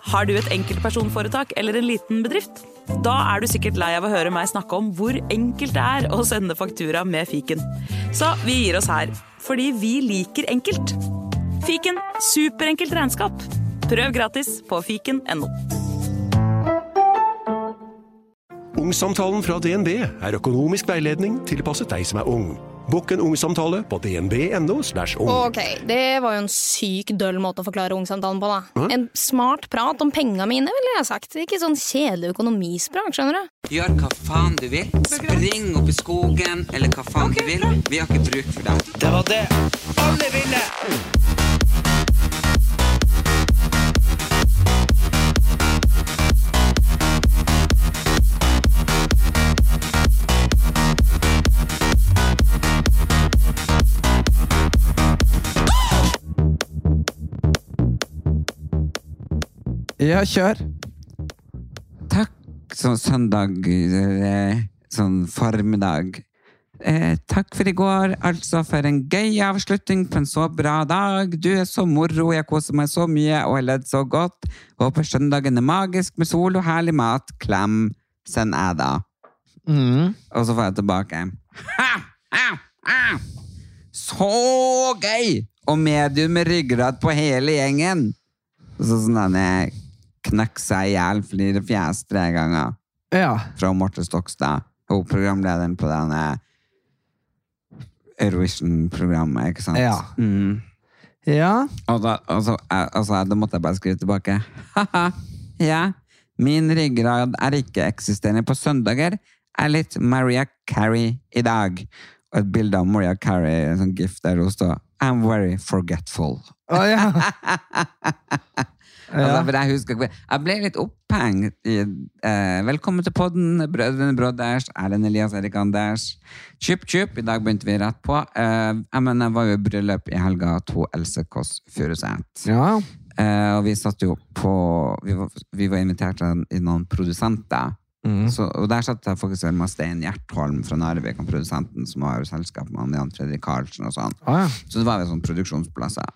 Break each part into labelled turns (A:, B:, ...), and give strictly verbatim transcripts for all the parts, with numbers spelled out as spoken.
A: Har du et enkeltpersonforetak eller en liten bedrift? Da er du sikkert lei av å høre meg snakke om hvor enkelt det er å sende faktura med fiken. Så vi gir oss her, fordi vi liker enkelt. Fiken, superenkelt regnskap. Prøv gratis på fiken punktum no.
B: Ungsamtalen fra D N B er økonomisk veiledning tilpasset deg som er ung. Bokk en ungsamtale på dnb.no slash ung.
C: Ok, det var jo en syk døll måte å forklare ungsamtalen på da.
B: Hæ?
C: En smart prat om penga mine, ville jeg sagt. Ikke sånn kjedelig økonomisprat, skjønner du?
D: Gjør hva faen du vil. Spring opp i skogen, eller hva faen okay, du vil. Vi har ikke bruk for deg.
E: Det var det alle ville!
F: Ja, kjør.
D: Takk, sånn søndag, sånn formiddag. Eh, takk for i går, altså for en gøy avslutning på en så bra dag. Du er så moro, jeg koser meg så mye og har ledd så godt. Håper søndagen er magisk med sol og herlig mat. Klem, send jeg da.
F: Mm.
D: Og så får jeg tilbake. Ha! Ha! Ha! Så gøy! Og medium med ryggrad på hele gjengen. Så sånn at jeg knøkk seg ihjel flere fjes tre ganger.
F: Ja.
D: Fra Marte Stokstad, og programlederen på denne Eurovision-programmet, ikke sant?
F: Ja.
D: Mm.
F: Ja.
D: Og da, og så, altså, da måtte jeg bare skrive tilbake. Haha, ja. Min ryggrad er ikke eksisterende på søndager. Er litt Mariah Carey i dag. Og et bilde av Mariah Carey, en sånn gift der hun står. I'm very forgetful.
F: Å, ja.
D: Altså, for jeg husker jeg ble litt opphengt i eh, velkommen til podden, Brødrene Brothers, Erlend Elias, Erik Anders, Kjup Kjup, i dag begynte vi rett på. eh, jeg, mener, jeg var jo i bryllup i helga to Else Kåss Furuseth.
F: Ja.
D: eh, og vi satt jo på vi var, vi var invitert i noen produsenter.
F: Mm.
D: Så, og der satt jeg faktisk med Stein Hjertholm fra Narvik, og produsenten som har selskap med Jan Fredrik Karlsen og sånn.
F: Ah, ja.
D: Så det var jo sånn produksjonsplasser.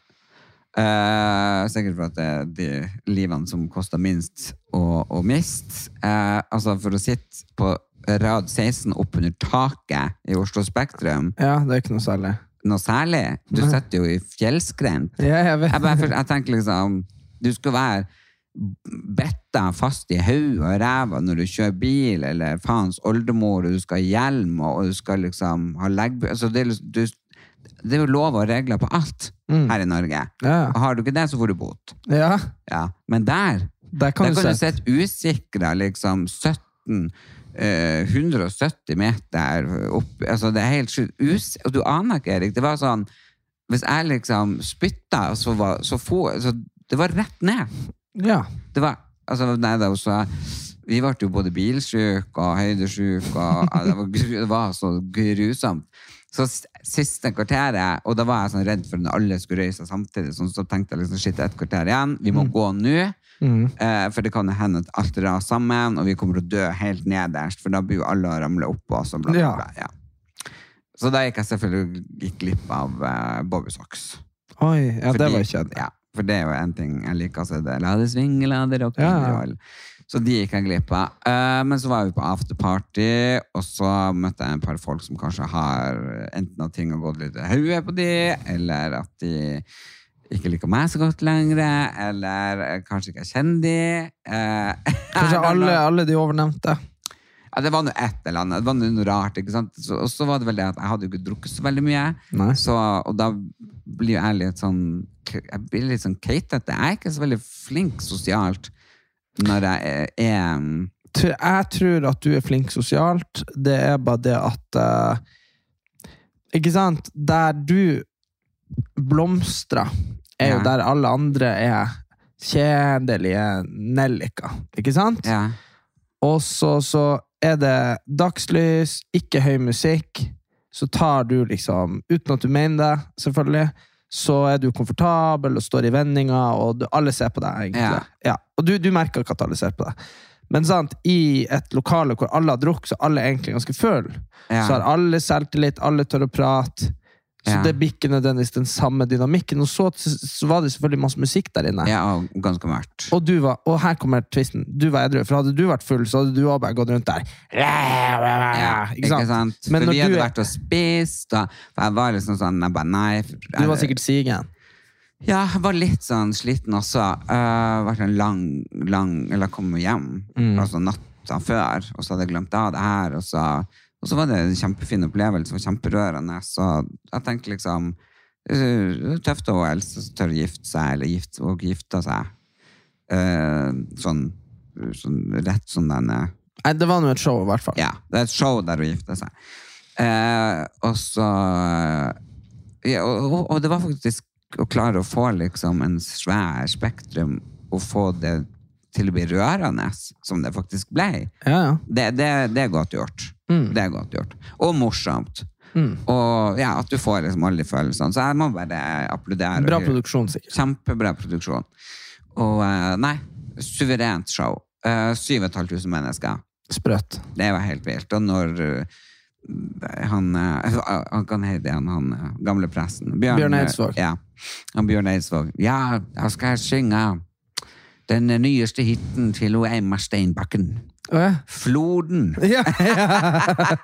D: Uh, sikkert for at det er de livene som koster minst og, og mist. Uh, altså for å sitte på rad seksten opp under taket i Oslo Spektrum.
F: Ja, det er ikke noe særlig.
D: Noe særlig. Du sitter jo i fjellskrent.
F: Ja, jeg vet.
D: Jeg, bare, jeg tenker liksom, du skal være betta fast i haug og ræva når du kjører bil, eller faens oldemor, og du skal ha hjelm, og du skal liksom ha legg... Altså det, du, det er jo lov og regler på alt mm. her i Norge.
F: Ja.
D: Og har du ikke det, så får du bot.
F: Ja.
D: Ja. Men der,
F: der kan,
D: der
F: du,
D: kan du sette usikra liksom sytten, eh, hundre og sytti meter opp. Altså det er helt sjukt. Us- og du aner ikke, Erik, det var sånn, hvis jeg liksom spytta, så var, så få, så det var rett ned.
F: Ja.
D: Det var, altså, nei, det var så, vi var jo både bilsjuk og høydesjuk, og ja, det, var, det var så grusomt. Så siste kvarteret, og da var jeg sånn redd for at alle skulle røyse samtidig, så, så tenkte jeg liksom, shit, et kvarter igjen, vi må mm. gå nå, mm. eh, for det kan hende at alt ras sammen, og vi kommer til å dø helt nederst, for da blir jo alle å ramle opp på oss, og bla, bla, bla, ja. Så da gikk jeg selvfølgelig gikk glipp av uh, Bobby Socks.
F: Oi, ja,
D: Fordi,
F: det var ikke det.
D: Ja, for det er jo en ting jeg liker å se det. La det svinge, la det rock, ja, ja. Så de gikk jeg glipp av. Uh, men så var vi på afterparty, og så møtte jeg en par folk som kanskje har enten at ting har gått litt i hodet på de, eller at de ikke liker meg så godt lenger, eller kanskje ikke jeg kjenner de. Uh,
F: kanskje alle, alle de overnevnte.
D: Ja, det var noe et eller annet. Det var noe rart, ikke sant? Så, og så var det vel det at jeg hadde jo ikke drukket så veldig mye. Så, og da blir jeg litt sånn, jeg blir litt sånn keitete. Jeg er ikke så veldig flink sosialt når jeg er...
F: Jeg tror at du er flink sosialt. Det er bare det at... Uh, ikke sant? Der du blomstrer, er jo ja. Der alle andre er kjedelige nellika. Ikke sant?
D: Ja.
F: Og så, så er det dagslys, ikke høy musikk, så tar du liksom, uten at du mener det, selvfølgelig, så er du komfortabel og står i vendinger, og du, alle ser på deg, egentlig. Ja. Ja. Og du, du merker ikke at alle ser på deg. Men sant, i et lokale hvor alle har drukket, så alle er egentlig ganske føl. Ja. Så har alle selvtillit, alle tør å prate. Så
D: Ja.
F: det blir ikke nødvendigvis den samme dynamikken. Og så, så var det selvfølgelig masse musikk der inne.
D: Ja, og ganske mørkt.
F: Og, du var, og her kommer tvisten. Du var edru, for hadde du vært full, så hadde du også bare gått rundt der.
D: Ja,
F: Ikke sant? Men
D: For
F: når
D: vi hadde
F: du er-
D: vært og spist, og for jeg var liksom sånn, jeg bare, nei.
F: Du var sikkert sigen.
D: Ja, jeg var litt sånn sliten også. Uh, vært en lang, lang, eller kom hjem,
F: Mm.
D: altså natta før, og så hadde jeg glemt av det her, og så, og så var det en kjempefin opplevelse, og kjemperørende, så jeg tenkte liksom, uh, tøft å Else som tør å gifte seg, eller gift, og gifte seg. Uh, sånn, sånn, rett sånn denne,
F: Nei, det var noe et show i hvert fall.
D: ja, det er et show der hun gifte seg. Uh, og så, ja, og, og, og det var faktisk å klare å få liksom en svær spektrum og få det til å bli rørende, som det faktisk ble.
F: Ja, ja.
D: Det, det, det er godt gjort.
F: Mm.
D: Det er godt gjort. Og morsomt.
F: Mm.
D: Og ja, at du får liksom alle de følelsene. Så jeg må bare applaudere.
F: Bra produksjon, sikkert.
D: Kjempebra produksjon. Og eh, nei, suverent show. Uh, syv og et halvt tusen mennesker.
F: Sprøtt.
D: Det var helt vilt. Og når uh, han, uh, han kan hete han, han uh, gamle presten. Bjørn,
F: Bjørn Eidsvåg.
D: Uh, ja, han Bjørn Eidsvåg. Ja, jeg skal synge den nyeste hitten til Eimar Steinbakken.
F: Å, ja.
D: Floden.
F: Ja, ja.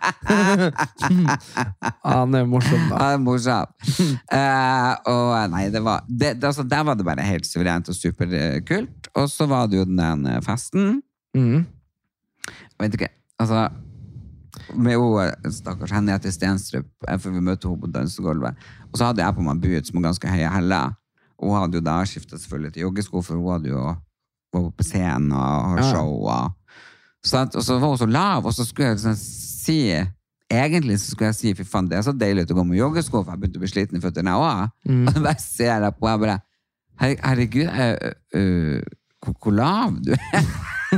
F: Han er morsom, da.
D: Ja, morsom. uh, og nei, det var det, det, altså, der var det bare helt suverent og superkult. Og så var det jo den der festen.
F: Mm.
D: Jeg vet ikke, altså med jo, stakkars Henriette Stenstrup, for vi møtte henne på dansegulvet. Og så hadde jeg på meg boots med ganske høye heller. Og hun hadde jo da skiftet selvfølgelig til joggesko, for hun hadde jo var på scenen og har show. Og, så at, og så var hun så lav, og så skulle jeg liksom si, egentlig så skulle jeg si, fy faen, det er så deilig å gå med joggesko, for jeg begynte å bli sliten i føtterne også. Mm. Og så bare ser jeg på, jeg bare, Her, herregud, uh, uh, hvor, hvor lav du er.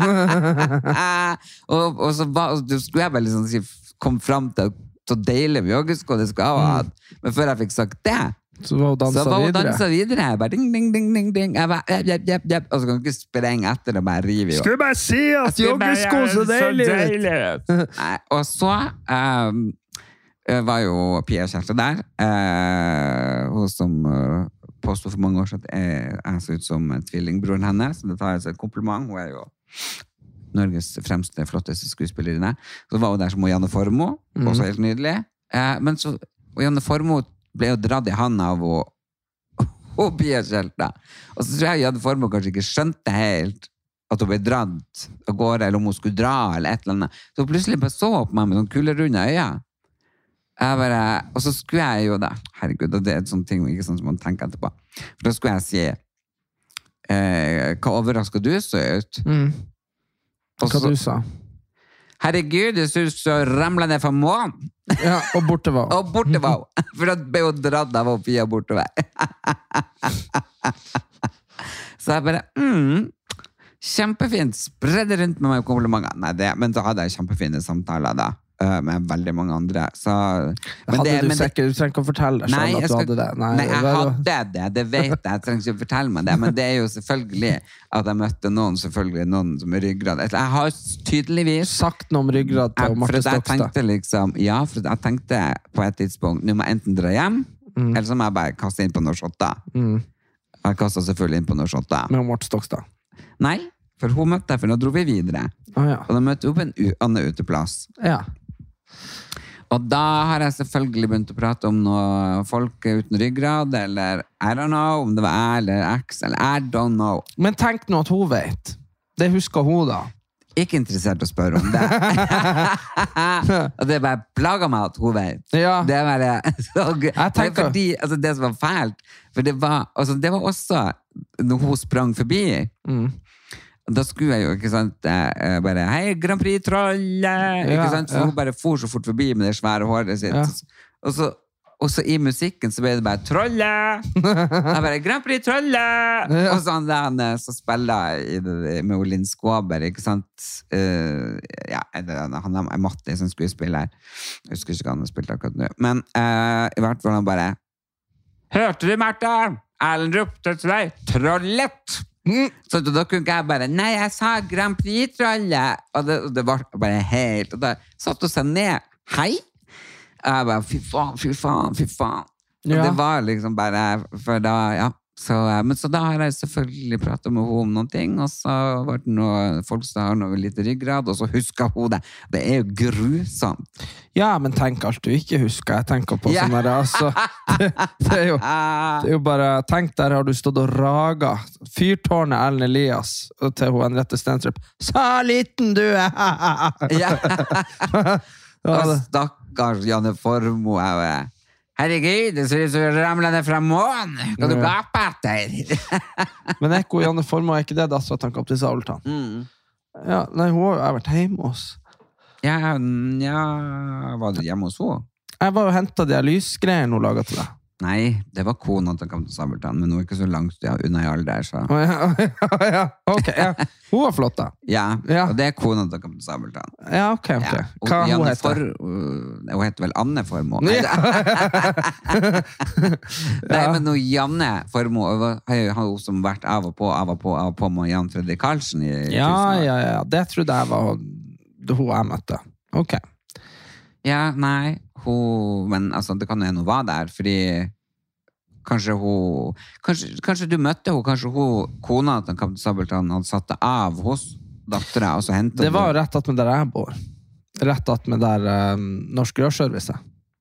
D: og, og så ba, og skulle jeg bare liksom si, kom frem til så deilig med joggesko det skal ha. Mm. Men før jeg fikk sagt det,
F: så var hun dansa
D: så var hun
F: videre.
D: dansa videre. Jeg bare ding, ding, ding, ding, ding. Jeg bare, jep, jep, jep, jep. Og så kan du ikke sprenge etter og bare rive i.
F: Skulle bare si at joggesko så deilig ut.
D: Nei, og så um, var jo Pia Kjelte der. Uh, hun som uh, påstod for mange år siden at jeg, jeg så ut som tvillingbroren hennes. Så det tar jeg som et kompliment. Hun er jo Norges fremste, flotteste skuespillerinne. Så var hun der som Janne Formoe, mm. også helt nydelig. Eh, men så, og Janne Formoe ble jo dratt i handa av og, og Pia Kjelte. Og så tror jeg Janne Formoe kanskje ikke skjønte helt at hun ble dratt av gårde, eller om hun skulle dra, eller et eller annet. Så plutselig bare så på meg med sånn kulerunde øyne. Jeg bare, og så skulle jeg jo da, herregud, det er et sånt ting ikke sånn som man tenker etterpå. For da skulle jeg si, eh, hva overrasket du så ut?
F: Mm. Hva
D: så,
F: du sa?
D: Herregud, jeg synes så ramlet ned fra månen.
F: Ja, og borte var.
D: Og borte var. For da ble hun dratt av og Pia bortover. Så jeg bare, mm, kjempefint, spredde rundt med meg komplimenter. Nei, det, men så hadde jeg kjempefine samtaler da, med veldig mange andre. Så, men
F: hadde
D: det,
F: du
D: men det,
F: sikkert, du trenger ikke å fortelle deg
D: nei,
F: selv at du
D: skal,
F: hadde det. Nei,
D: nei, jeg
F: det
D: hadde det, det vet jeg. Jeg trenger ikke å fortelle meg det, men det er jo selvfølgelig at jeg møtte noen, selvfølgelig noen som er ryggrad. Jeg har tydeligvis
F: sagt noe om ryggrad til Marte
D: jeg
F: Stokstad.
D: tenkte liksom, ja, for jeg tenkte på et tidspunkt, nå må jeg enten dra hjem, mm. eller så må jeg bare kaste inn på noen shotter. Mm. Jeg kastet selvfølgelig inn på noen shotter.
F: Med Marte Stokstad?
D: Nei, for hun møtte jeg, for da dro vi videre.
F: Ah, ja.
D: Og da møtte vi på en u- annen uteplass.
F: Ja.
D: Og da har jeg selvfølgelig begynt å prate om noe folk uten ryggrad, eller I don't know, om det var jeg eller X, eller I don't know.
F: Men tenk nå at hun vet. Det husker hun da.
D: Ikke interessert å spørre om det. Og det bare plager meg at hun vet.
F: Ja.
D: Det er bare så gøy.
F: Jeg tenker-
D: Det er fordi, altså det som var fælt, for det var, altså det var også når hun sprang forbi. Mm. Da skulle jeg jo, ikke sant, eh, bare, hei, Grand Prix-trollet, ikke
F: Ja,
D: sant, for
F: ja.
D: hun bare for så fort forbi med det svære håret sitt.
F: Ja.
D: Og så, og så i musikken så ble det bare, trollet! Jeg bare, Grand Prix-trollet!
F: Ja.
D: Og så han der, han, eh, så spiller jeg i det, med Linn Skåber, ikke sant, uh, ja, det, han er Matti som skuespiller. Jeg husker ikke hva han har spilt akkurat nå. Men uh, i hvert fall han bare, hørte du, Martha? Erlend ropte til deg, trollet! Mm. Så da kunne ikke jeg bare, nei, jeg sa Grand Prix-trollet, og det, og det var bare helt, og da satt hun seg ned, hei, og jeg bare, fy faen, fy faen, fy faen, Og
F: Ja.
D: det var liksom bare, for da, ja. Så, men så da har jeg selvfølgelig pratet med henne om noen ting, og så var det noe, folk som har noe litt ryggrad, og så husker hun det. Det er jo grusomt.
F: Ja, men tenk alt du ikke husker. Jeg tenker på
D: Ja.
F: sånn der, altså. Det, det, er jo, det er jo bare, tenk der har du stått og raga. Fyrtårnet Ellen Elias til hun Henriette Stenstrup. Så liten du er!
D: Ja.
F: Ja,
D: Og
F: det-
D: stakkars Janne Formoe. jeg bare, Herregud, det ser ut som du ramler ned fra månen. Kan du
F: Ja.
D: gape etter?
F: Men Ekko Janne Formoe, er ikke det dattera til Kaptein Sabeltann?
D: Mm.
F: Ja, nei, hun har jo jeg vært hjemme hos.
D: Ja, ja, var du hjemme hos henne?
F: Jeg var jo hentet de her lysgreiene hun laget til deg.
D: Nei, det var kona til Kaptein Sabeltann, men hun er ikke så langt ja, unna i alder, så...
F: Å, ja, ja, ok, ja. Hun var flott da.
D: Ja,
F: Ja.
D: og det er kona til Kaptein Sabeltann.
F: Ja, ok, ok.
D: Ja. Og
F: Hva hun
D: Janne
F: heter?
D: For, uh, hun heter vel Anne Formoe. Nei, Nei, men nå Janne Formoe var- har jo hun som vært av og på, av og på, av og på med Jan Fredrik Karlsen i
F: Ja,
D: tusen år.
F: ja, ja. Det trodde jeg var det hun jeg møtte. Ok.
D: Ja, nei, hun, men altså, det kan jo hende hun var der, fordi kanskje hun, kanskje, kanskje du møtte hun, kanskje hun, kona til Kaptein Sabeltann hadde satt det av hos dattera, og så hentet
F: Det var
D: du-
F: jo rett at med der jeg bor. Rett at med der um, Norsk Rørservice.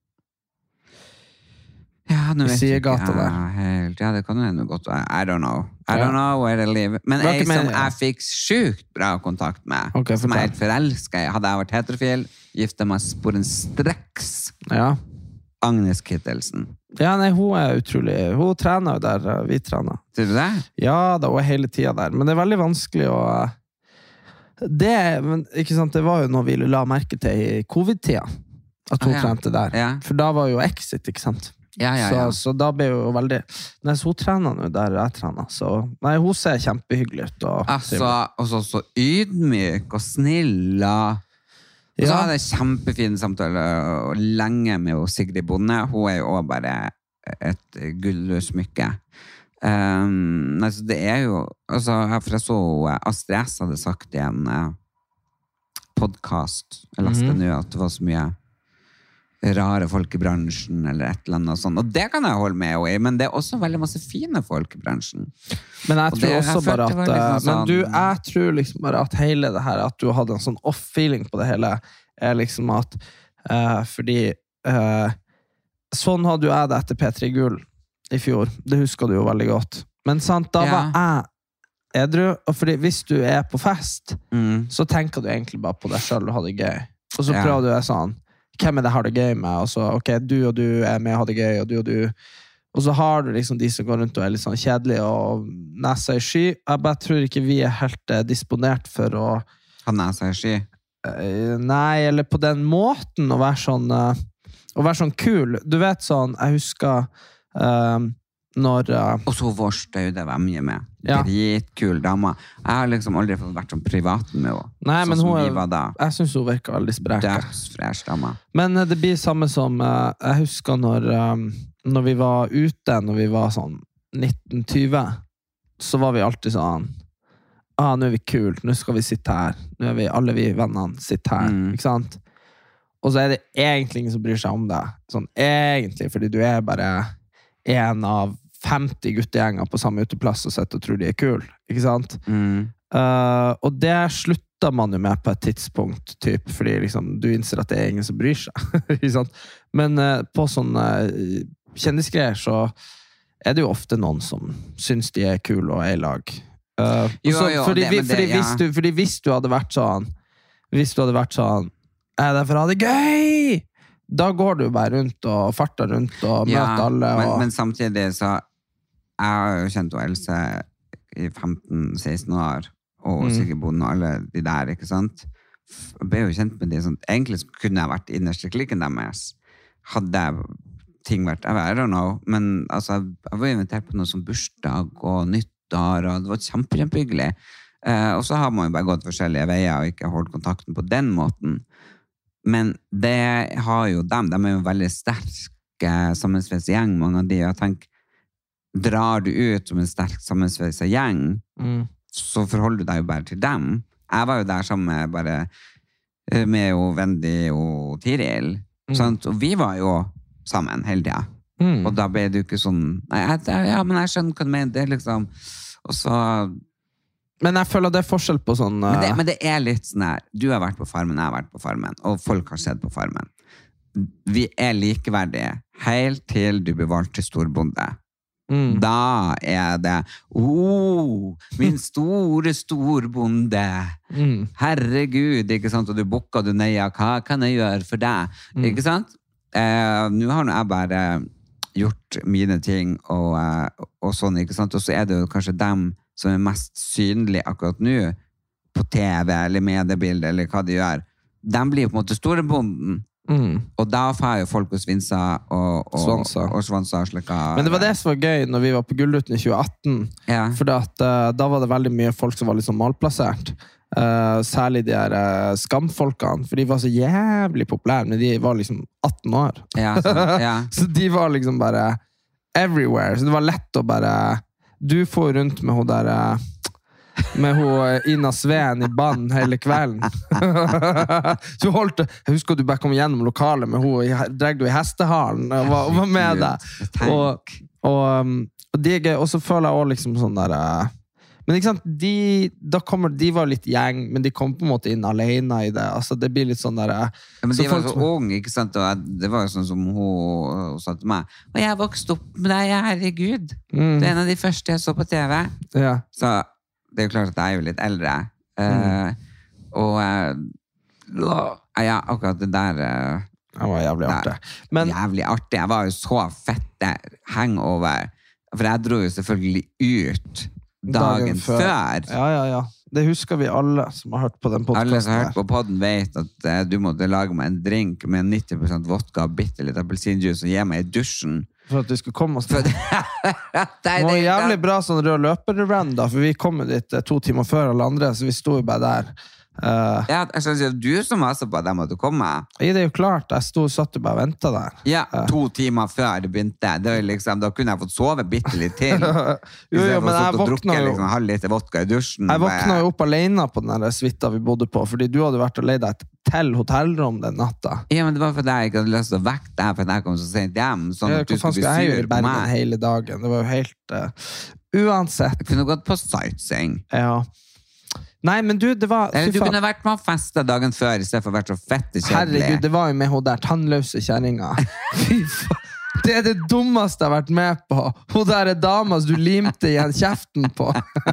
D: Ja, nå
F: I
D: vet jeg ikke
F: sidegata der.
D: ja, helt, ja, det kan jo hende godt, I I don't know. I
F: Ja.
D: don't know where they live. Men
F: Det var
D: ei
F: ikke
D: som
F: meningen.
D: jeg fikk sjukt bra kontakt med,
F: Ok,
D: som jeg er helt
F: fortell.
D: forelsket i, hadde jeg vært heterofil, giftet meg sporenstreks,
F: Ja.
D: Agnes Kittelsen.
F: Ja, nei, hun er utrolig. Hun trener jo der uh, vi trener.
D: Sier du det?
F: Ja, da, hun er hele tiden der. Men det er veldig vanskelig å... uh, Det, men, ikke sant, det var jo noe vi la merke til i covid-tida. At hun
D: Ah, ja.
F: trente der.
D: Ja.
F: For da var jo Exit, ikke sant?
D: Ja, ja, ja.
F: Så, så da ble jo veldig... Nei, så hun trener nå der jeg trener. Så, nei, hun ser kjempehyggelig ut. Og,
D: Altså, og så, så ydmyk og snill og, og så
F: Ja.
D: hadde jeg kjempefin samtale og lenge med hun Sigrid Bonde. Hun er jo også bare et gullsmykke. Um, nei, så det er jo altså, jeg- for jeg så uh, Astrid S hadde sagt i en uh, podcast jeg leste
F: Mhm.
D: nå at det var så mye rare folk i bransjen eller et eller annet sånt, og det kan jeg holde med henne i, men det er også veldig masse fine folk i bransjen.
F: Men jeg
D: Og
F: tror
D: det-
F: også
D: jeg
F: bare
D: følte
F: at
D: det var liksom
F: Men du,
D: sånn-
F: jeg tror liksom bare at hele det her at du hadde en sånn off-feeling på det hele, er liksom at eh, fordi eh, sånn hadde jo jeg det etter P tre Gull i fjor. Det husker du jo veldig godt. Men sant, da
D: Ja.
F: var jeg edru, og fordi hvis du er på fest,
D: Mm.
F: så tenker du egentlig bare på deg selv og ha det gøy. Og så
D: Ja.
F: prøver du deg sånn, hvem er det har det gøy med? Og så, ok, du og du er med og har det gøy, og du og du. Og så har du liksom de som går rundt og er litt sånn kjedelige og nesa i sky. Jeg bare tror ikke vi er helt eh, disponert for å
D: Han er seg sky.
F: eh, nei, eller på den måten å være sånn eh, å være sånn kul. Du vet sånn, jeg husker eh, når eh,
D: Og så Vårstøy, det var mye med.
F: Ja.
D: Dritkul dame. Jeg har liksom aldri fått vært sånn privat med henne.
F: Nei,
D: sånn
F: men
D: som
F: hun
D: vi
F: er-
D: var da.
F: jeg synes hun virker veldig spreka.
D: Dødsfresh dame.
F: Men eh, det blir samme som eh, jeg husker når, eh, når vi var ute, når vi var sånn nitten tjue, så var vi alltid sånn, ah, nå er vi kul, nå skal vi sitte her, nå er vi, alle vi vennene sitter her,
D: Mm.
F: ikke sant? Og så er det egentlig ingen som bryr seg om deg, sånn egentlig, fordi du er bare en av femti guttegjenger på samme uteplass og sitter og tror de er kul, ikke sant?
D: Mm.
F: Uh, og det slutta man jo med på et tidspunkt, typ, fordi liksom, du innser at det er ingen som bryr seg. Ikke sant? Men uh, på sånne uh, kjendisgreier så er det jo ofte noen som syns de er kule og er i lag. Uh,
D: Jo,
F: så,
D: jo,
F: fordi,
D: det-
F: vi-
D: men det-
F: fordi,
D: ja.
F: hvis du, fordi hvis du hadde vært sånn Hvis du hadde vært sånn er det for å ha det gøy? Da går du bare rundt og farter rundt og møter alle.
D: men,
F: Og,
D: men samtidig så jeg har jo kjent henne Else i femten seksten år, og
F: Mm.
D: Sigrid Bonde og alle de der, ikke sant? F- Jeg ble jo kjent med de sånn, egentlig så kunne jeg vært innerst i klikken deres. Hadde ting vært, jeg vet, I don't know, men altså, jeg var invitert på noe som bursdag og nyttår, og det var kjempe, kjempehyggelig. Eh, og så har man jo bare gått forskjellige veier og ikke holdt kontakten på den måten. Men det har jo dem, de er jo veldig sterke sammensveisa gjeng, mange av de, og jeg tenker, drar du ut som en sterk sammensveisa gjeng,
F: mm.
D: så forholder du deg jo bare til dem. Jeg var jo der sammen med bare eh, med jo Wendy og Tiril,
F: Mm.
D: sant? Og vi var jo sammen hele tida. Mm. Og da ble det jo ikke sånn, nei, jeg, ja, men jeg skjønner hva du mener, det er liksom, og så...
F: Men jeg føler det er forskjell på sånn... Uh...
D: Men, det, men det er litt sånn her, du har vært på Farmen, jeg har vært på Farmen, og folk har sett på Farmen. Vi er likeverdige, helt til du blir valgt til storbonde. Mm. Da er det, oh, min store storbonde, mm. herregud, ikke sant, og du bukker du nøye, hva kan jeg gjøre for deg? Mm. Ikke sant? Eh, nå har jeg bare gjort mine ting, og, og sånn, ikke sant? Og så er det jo kanskje dem som er mest synlige akkurat nå, på T V eller mediebilder, eller hva de gjør, de blir på en måte storebonden. Mm. Og da får jo folk og svinser og, og svanser og svanser slik av...
F: Men det var det som var gøy når vi var på Gullruten i tjue atten, ja. For at, uh, da var det veldig mye folk som var liksom malplassert. Uh, særlig de her uh, skamfolkene, for de var så jævlig populære, men de var liksom atten år.
D: Ja, så, ja.
F: Så de var liksom bare everywhere, så det var lett å bare... Du får rundt med hun der med hun Ina Sveen i band hele kvelden. Du holdt, jeg husker du bare kom gjennom lokalet med hun, dreg du i hestehalen og var, var med deg. Og, og, og, de, og så føler jeg også liksom sånn der... Men ikke sant, de, da kommer, de var litt gjeng, men de kom på en måte inn alene i det. Altså, det blir litt sånn der...
D: Ja, men de var så unge, ikke sant? Og det var jo sånn som hun, hun sa til meg. Og jeg vokste opp med deg, herregud. Mm. Det er en av de første jeg så på T V.
F: Ja.
D: Så det er jo klart at jeg er jo litt eldre. Mm. Uh, og uh, ja, akkurat det der... Uh,
F: det var jævlig artig.
D: Men, jævlig artig. Jeg var jo så fette hangover. For jeg dro jo selvfølgelig ut... Dagen, dagen før. før.
F: Ja, ja, ja. Det husker vi alle som har hørt på den podcasten.
D: Alle som har hørt på podden vet at uh, du måtte lage meg en drink med nitti prosent vodka og bitte litt appelsinjuice og gi meg i dusjen.
F: For at vi skulle komme oss til. Det var jævlig bra sånn rød løper-run da, for vi kom dit uh, to timer før alle andre, så vi stod jo bare der. Uh,
D: ja, jeg synes du som maser på at jeg måtte komme.
F: Ja, det er jo klart, jeg stod og satt og bare ventet der.
D: Ja, to timer før det begynte. Det var liksom, da kunne jeg fått sove bitte litt til.
F: Jo, jo, men jeg våkna jo
D: liksom, halv liter vodka i dusjen.
F: Jeg våkna jo opp alene på den der suita vi bodde på, fordi du hadde vært og leid deg til hotellrom den natta.
D: Ja, men det var fordi jeg ikke hadde lyst til å vekke deg, for jeg kom så sent hjem, sånn
F: ja,
D: at du skulle bli
F: jeg
D: sur på meg.
F: Hele dagen. Det var jo helt uh, uansett.
D: Jeg kunne gått på sightseeing.
F: Ja. Nei, men du, det var...
D: Eller du kunne vært med å feste dagen før, i stedet for å vært så fette kjedelig.
F: Herregud, det var jo med hun der tannløse kjerringa. Fy faen. Det er det dummeste jeg har vært med på. Hun der er dama som du limte igjen kjeften på.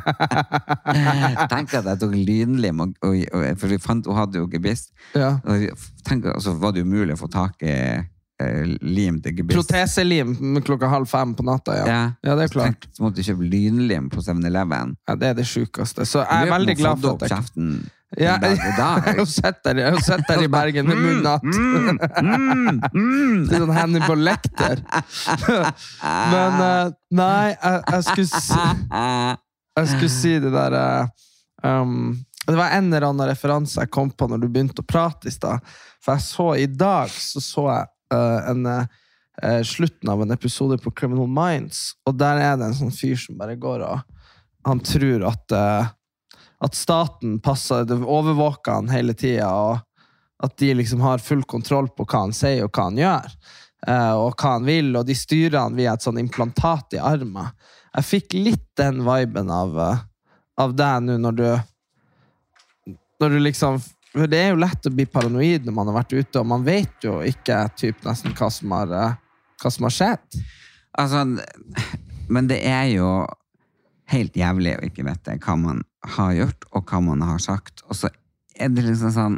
D: Tenk at jeg tok lynlim, og, og, og, for vi fant, hun hadde jo gebiss.
F: Ja.
D: Og tenk, og så var det jo mulig å få tak i eh, lim til gebiss.
F: Proteselim klokka halv fem på natta, ja.
D: Ja,
F: ja det er klart.
D: Tenk, så måtte du kjøpe lynlim på seven eleven.
F: Ja, det er det sykeste. Så jeg er veldig glad for at jeg...
D: kjeften
F: ja, jeg har sett der, jeg har sett der i Bergen med munnnatt. Mm, mm, mm. Det er sånn Hannibal Lecter. Men uh, nei, jeg, jeg skulle si jeg skulle si det der uh, um, det var en eller annen referanse jeg kom på når du begynte å prate i sted. For jeg så i dag så så jeg uh, en uh, slutten av en episode på Criminal Minds, og der er det en sånn fyr som bare går og han tror at uh, at staten passer, overvåker han hele tiden, og at de liksom har full kontroll på hva han sier og hva han gjør, uh, og hva han vil, og de styrer han via et sånn implantat i armen. Jeg fikk litt den viben av, uh, av deg nå når du når du liksom, for det er jo lett å bli paranoid når man har vært ute, og man vet jo ikke typ nesten hva som har, uh, hva som har skjedd.
D: Altså, men det er jo helt jævlig å ikke vite hva man har gjort, og hva man har sagt. Og så er det liksom sånn...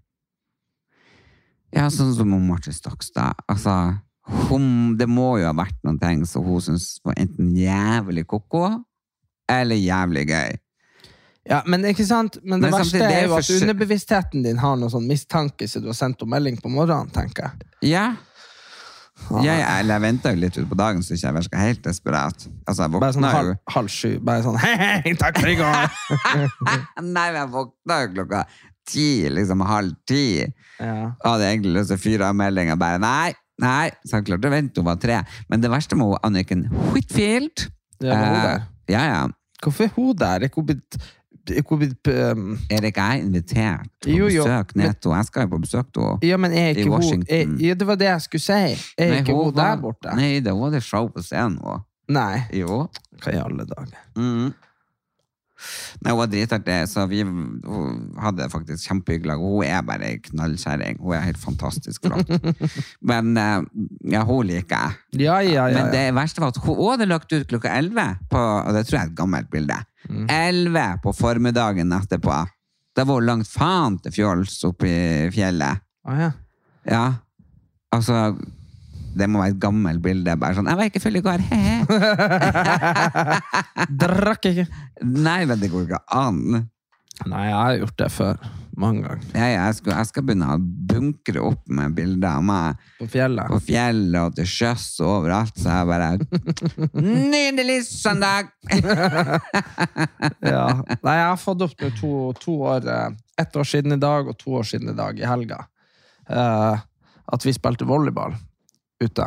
D: Ja, sånn som om Marte Stokstad. Altså, hun, det må jo ha vært noen ting som hun synes var enten jævlig koko, eller jævlig gøy.
F: Ja, men ikke sant? Men det
D: men
F: verste er, er jo at
D: for...
F: underbevisstheten din har noen sånn mistanke, så du har sendt om melding på morgenen, tenker jeg.
D: Ja. Ja, jeg, jeg ventet jo litt ut på dagen, så ikke jeg virker helt desperat. Altså, jeg
F: bare sånn
D: våkna
F: halv,
D: jo...
F: halv sju, bare sånn, hei, hei, takk for i går.
D: Nei, men jeg våkna jo klokka ti, liksom halv ti.
F: Ja.
D: Jeg hadde egentlig lyst til å fyre av meldingen, bare nei, nei. Så jeg klarte å vente, hun var tre. Men det verste med Anniken Whitfield...
F: Ja, var hun der?
D: Uh, ja, ja.
F: Hvorfor er hun der? Er hun blitt
D: Erik, jeg er invitert på
F: Jo, jo,
D: besøk
F: men-
D: Neto. Jeg skal jo på besøk til henne.
F: Ja, men er
D: I
F: ikke hun...
D: Washington.
F: Er, ja, det var det jeg skulle si. Er
D: Nei,
F: ikke
D: hun
F: hun der
D: var-
F: borte?
D: Nei, det var det show på scenen også.
F: Nei.
D: Jo.
F: Hva i alle dager?
D: Mm. Nei, hun var dritartig, så vi hun hadde det faktisk kjempehyggelig. Hun er bare en knallkjæring. Hun er helt fantastisk flott. Men eh, ja, hun liker jeg.
F: Ja, ja, ja.
D: Men det
F: ja.
D: verste var at hun hadde lagt ut klokka elleve på, og det tror jeg er et gammelt bilde.
F: Mm.
D: elleve på formiddagen etterpå. Det var langt faen til fjols oppe i fjellet.
F: Ah, ja.
D: Ja. Altså, det må være et gammelt bilde. Bare sånn, jeg var ikke full i går.
F: Drakk ikke.
D: Nei, men det går ikke an.
F: Nei, jeg har gjort det før. Mange ganger.
D: Jeg, jeg, skal, jeg skal begynne å bunkre opp med bilder av meg
F: På fjellet.
D: på fjellet og til sjøs og overalt, så jeg bare nydelig søndag!
F: Ja. Nei, jeg har fått opp nå to, to år, eh, ett år siden i dag og to år siden i dag i helga. Eh, at vi spilte volleyball ute.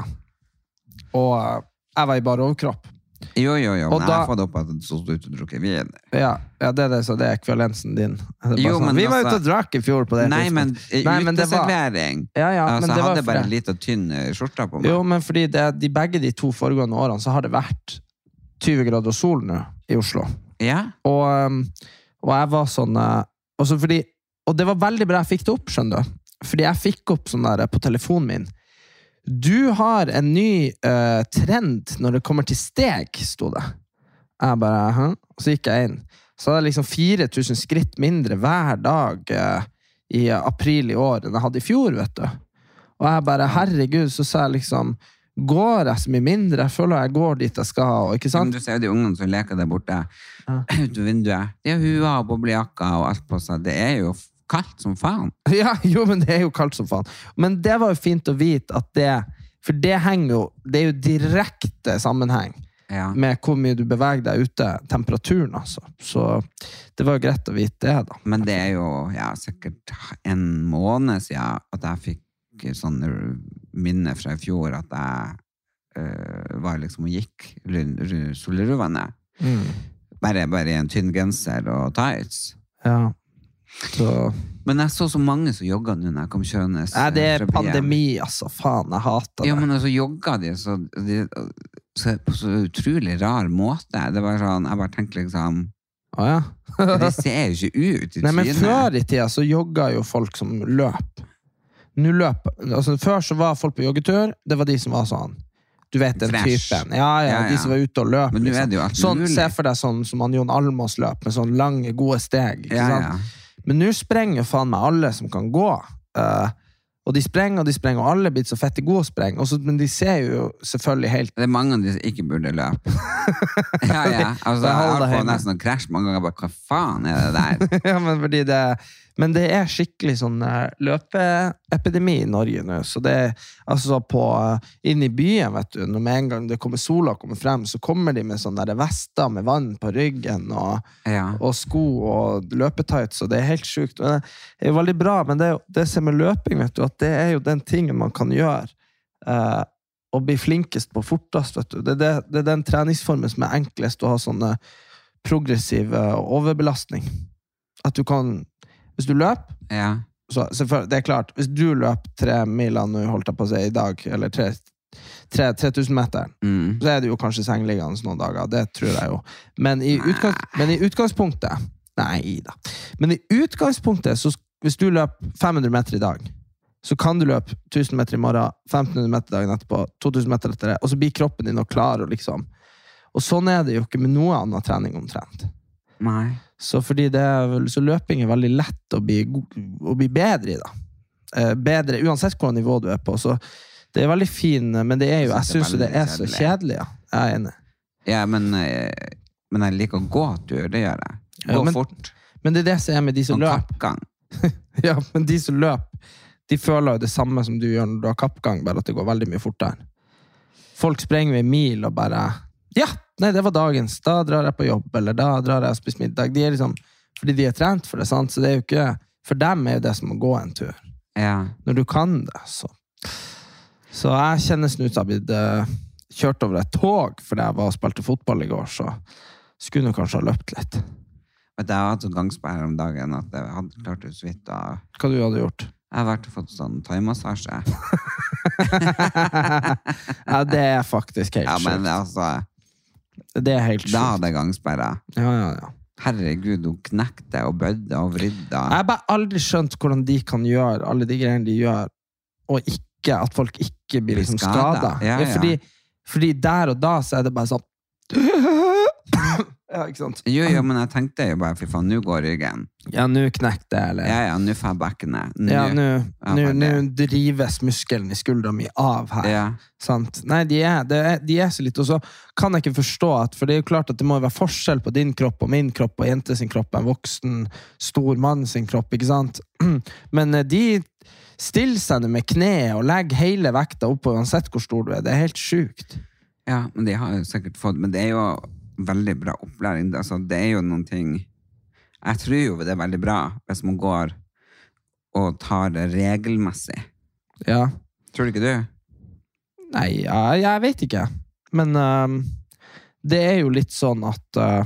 F: Og eh, jeg var i bare overkropp.
D: Jo, jo, jo,
F: Og
D: men
F: da-
D: jeg har fått opp at du stod ute og drukket vin.
F: Ja, ja, det er det, så det er ekvivalensen din. Det er bare
D: Jo,
F: sånn,
D: men
F: vi var
D: altså-
F: ute og drakk i fjor på det
D: Nei, men
F: tidspunktet. Nei, men det var-
D: uteservering.
F: Ja, ja,
D: altså,
F: men det
D: jeg
F: var
D: hadde bare
F: for
D: en
F: det.
D: liten tynn skjorta på meg.
F: Jo, men fordi det, de begge de to foregående årene så har det vært tjue grader og sol nå i Oslo.
D: Ja?
F: Og, um, og jeg var sånn uh, også fordi, og det var veldig bra jeg fikk det opp, skjønner du. Fordi jeg fikk opp sånn der på telefonen min. Du har en ny uh, trend når det kommer til steg, sto det. Jeg bare, hæ? Og så gikk jeg inn. Så hadde jeg liksom fire tusen skritt mindre hver dag uh, i april i år enn jeg hadde i fjor, vet du. Og jeg bare, herregud, så sa jeg liksom, går jeg så mye mindre? Jeg føler jeg går dit jeg skal, og ikke
D: Men
F: sant?
D: du ser jo de ungene som leker der borte ut av vinduet. De har hua og boblejakka og alt på seg. Det er jo kaldt som faen.
F: Ja, jo, men det er jo kaldt som faen. Men det var jo fint å vite at det, for det henger jo, det er jo direkte sammenheng
D: Ja.
F: med hvor mye du beveger deg ute, temperaturen altså. Så det var jo greit å vite det da.
D: Men det er jo ja, sikkert en måned siden at jeg fikk sånn minne fra i fjor at jeg øh, var liksom og gikk soleruvene.
F: Mm.
D: Bare, bare i en tynn genser og tights.
F: Ja. Så...
D: Men jeg så så mange som jogga nå når jeg kom kjørende.
F: Nei, det er
D: fra byen.
F: pandemi, altså. Faen, jeg hater det.
D: Ja, men altså jogga de så, de, så på så utrolig rar måte. Det var sånn, jeg bare tenkte liksom
F: Å ja.
D: det ser jo ikke ut i
F: Nei, men
D: trynet.
F: før i tida så jogga jo folk som løp. Nå løp, altså før så var folk på joggetur, det var de som var sånn, du vet den
D: Fresh.
F: typen. Ja, ja,
D: Ja, ja.
F: de som var ute og løp.
D: Men nå er
F: liksom.
D: det jo alt
F: sånn,
D: mulig.
F: se for deg sånn som han Jon Almaas løp, med sånn lange, gode steg. Ikke
D: Ja,
F: sant?
D: ja.
F: Men nå sprenger faen meg alle som kan gå. Uh, og de sprenger, og de sprenger, og alle blir så fette gode spreng. Også, men de ser jo selvfølgelig helt...
D: Det er mange av de som ikke burde løpe. ja, ja. Altså,
F: Jeg
D: jeg
F: holder
D: har
F: deg
D: på
F: hjemme.
D: nesten å krasje mange ganger. Bare, hva faen er det der?
F: ja, men, fordi det, men det er skikkelig sånn uh, løpeepidemi i Norge nå. Så det er altså på uh, inn i byen, vet du, når med en gang det kommer sola kommer frem, så kommer de med sånne der vester med vann på ryggen og,
D: Ja.
F: og sko og løpetights, og det er helt sjukt. Og det er jo veldig bra, men det, er jo, det som er løping, vet du, at det er jo den tingen man kan gjøre uh, og bli flinkest på fortest, vet du. Det er, det, det er den treningsformen som er enklest å ha sånne progressiv uh, overbelastning. At du kan hvis du løper,
D: Ja.
F: så selvfølgelig, det er klart, hvis du løper tre miler nå, holdt jeg på å si, i dag, eller tre, tre, tre tusen meter,
D: Mm.
F: så er det jo kanskje sengeliggende noen dager, det tror jeg jo. Men i, utgangs, men i utgangspunktet, nei da, men i utgangspunktet, så hvis du løper fem hundre meter i dag, så kan du løpe tusen meter i morgen, femten hundre meter dagen etterpå, to tusen meter etter det, og så blir kroppen din å klare, og liksom. Og sånn er det jo ikke med noe annen trening omtrent.
D: Nei.
F: Så fordi det er, vel- så løping er veldig lett å bli, go- å bli bedre i da. Eh, bedre, uansett hvordan nivå du er på. Så det er veldig fin, men det er jo, jeg
D: Jeg synes
F: synes jo
D: det
F: det
D: er
F: er så
D: veldig
F: kjedelig, ja. Jeg er enig.
D: Ja, men, eh, men jeg liker å gå tur, det gjør jeg. Gå
F: Ja, men-
D: fort.
F: Men det er det som er med de som
D: Sånn
F: løper.
D: kappgang.
F: Ja, men de som løper, de føler jo det samme som du gjør når du har kappgang, bare at det går veldig mye fortere. Folk sprenger ved mil og bare, ja, nei, det var dagens, da drar jeg på jobb, eller da drar jeg og spiser middag. De er liksom, fordi de er trent for det, sant? Så det er jo ikke, for dem er jo det som å gå en tur.
D: Ja.
F: Når du kan det, så. Så jeg kjennes nå ut som jeg har blitt uh, kjørt over et tog, fordi jeg var og spilte fotball i går, så skulle jeg kanskje ha løpt litt.
D: Vet du, jeg har hatt sånn gangsperre om dagen at jeg hadde klart det så vidt. Og
F: Hva du hadde gjort?
D: jeg har vært og fått sånn thai-massasje.
F: Ja, det er faktisk helt
D: Ja, men
F: sjukt.
D: altså,
F: Det er helt
D: da
F: sjukt.
D: hadde jeg gangsperre.
F: Ja, ja, ja.
D: Herregud, hun knekte og bødde og vridde.
F: Jeg har bare aldri skjønt hvordan de kan gjøre alle de greiene de gjør, og ikke, at folk ikke blir
D: Blir
F: liksom
D: skadet.
F: skadet.
D: Ja, ja.
F: Fordi, fordi der og da så er det bare sånn ja, ikke sant?
D: Jo, jo, men jeg tenkte jo bare, fy faen, nå går ryggen.
F: Ja, nå knekk det, eller
D: Ja, ja, nå får jeg bekkenet. Nå.
F: ja, nå
D: Ja,
F: nå-
D: bare
F: nå
D: det.
F: drives muskelen i skuldra mi av her.
D: Ja.
F: Sant? Nei, de er, det er, de er så litt, og så kan jeg ikke forstå at, for det er jo klart at det må være forskjell på din kropp og min kropp og jente sin kropp, en voksen, stor mann sin kropp, ikke sant? Men eh, de stiller seg nå med kne og legger hele vekta opp på uansett hvor stor du er. Det er helt sjukt.
D: Ja, men de har jo sikkert fått, men det er jo veldig bra opplæring. Altså, det er jo noen ting, jeg tror jo det er veldig bra hvis man går og tar det regelmessig.
F: Ja.
D: Tror du ikke du?
F: Nei, ja, jeg vet ikke. Men ehm, det er jo litt sånn at eh,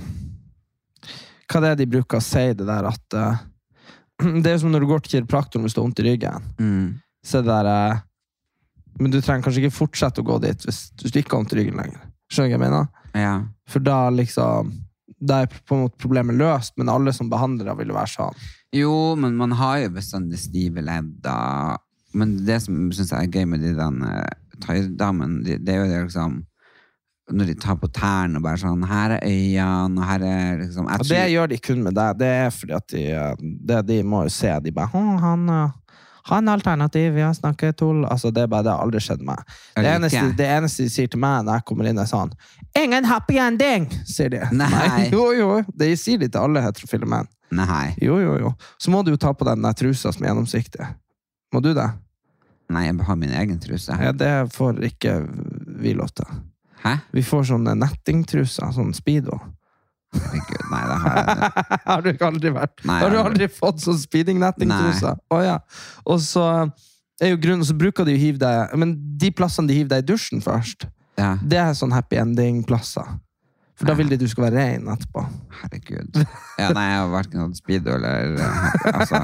F: hva det er de bruker å si det der at eh, det er som når du går til kiropraktoren hvis du har vondt i ryggen.
D: Mm.
F: Så det der eh, men du trenger kanskje ikke fortsette å gå dit hvis, hvis du ikke har vondt i ryggen lenger. Skjønner du hva jeg mener?
D: Ja.
F: For da liksom da er på en måte problemet løst, men alle som behandlere vil jo være sånn.
D: Jo, men man har jo bestandig stive ledder. Men det som synes jeg er gøy med de den uh, thai-damen, de, det er jo det liksom når de tar på tærne og bare sånn, her er øynene, og her er liksom jeg
F: Og
D: tror-
F: det gjør de kun med deg. Det er fordi at de, eh, det, de må jo se, de bare, «Åh, han, eh, han er alternativ, vi har snakket tull. Altså, det er bare, det har aldri skjedd meg. Det
D: Eller
F: eneste,
D: ikke?
F: det eneste de sier til meg når jeg kommer inn er sånn, ingen happy ending, sier de.
D: Nei.
F: Jo, jo, det sier de til alle heterofile menn.
D: Nei,
F: Jo, jo, jo. Så må du jo ta på den der trusa som er gjennomsiktig. Må du det?
D: nei, jeg har min egen truse.
F: Ja, det får ikke vi lov til.
D: Hæ?
F: Vi får sånne nettingtruser, sånn speedo.
D: Herregud, nei, det har jeg
F: Har du ikke aldri vært?
D: Nei,
F: har du
D: aldri.
F: aldri fått sånn speeding-nettingtruser? Å ja. Og så er jo grunnen, så bruker de jo hive deg, men de plassene de hiver deg i dusjen først,
D: Ja,
F: det er sånn happy ending-plasser. For da vil de du skal være ren etterpå.
D: herregud. Ja, nei, jeg har hverken hatt speedo eller altså.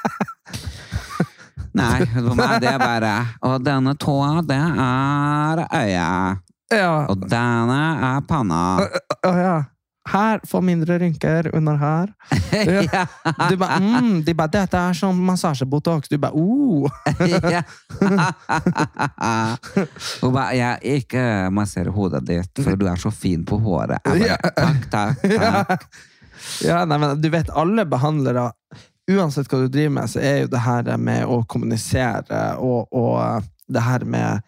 D: Nei, for meg det er bare og denne tåa, det er øya.
F: Ja.
D: Og denne er panna.
F: Å ja. Her får mindre rynker under her.
D: Ja.
F: Du bare, mm, de bare, dette er sånn massasjebotox. Du bare, oh.
D: Ja. Hun bare, jeg ikke masserer hodet ditt, for du er så fin på håret. Jeg bare, takk, takk, takk.
F: Ja, nei, men du vet, alle behandlere, uansett hva du driver med, så er jo det her med å kommunisere, og, og det her med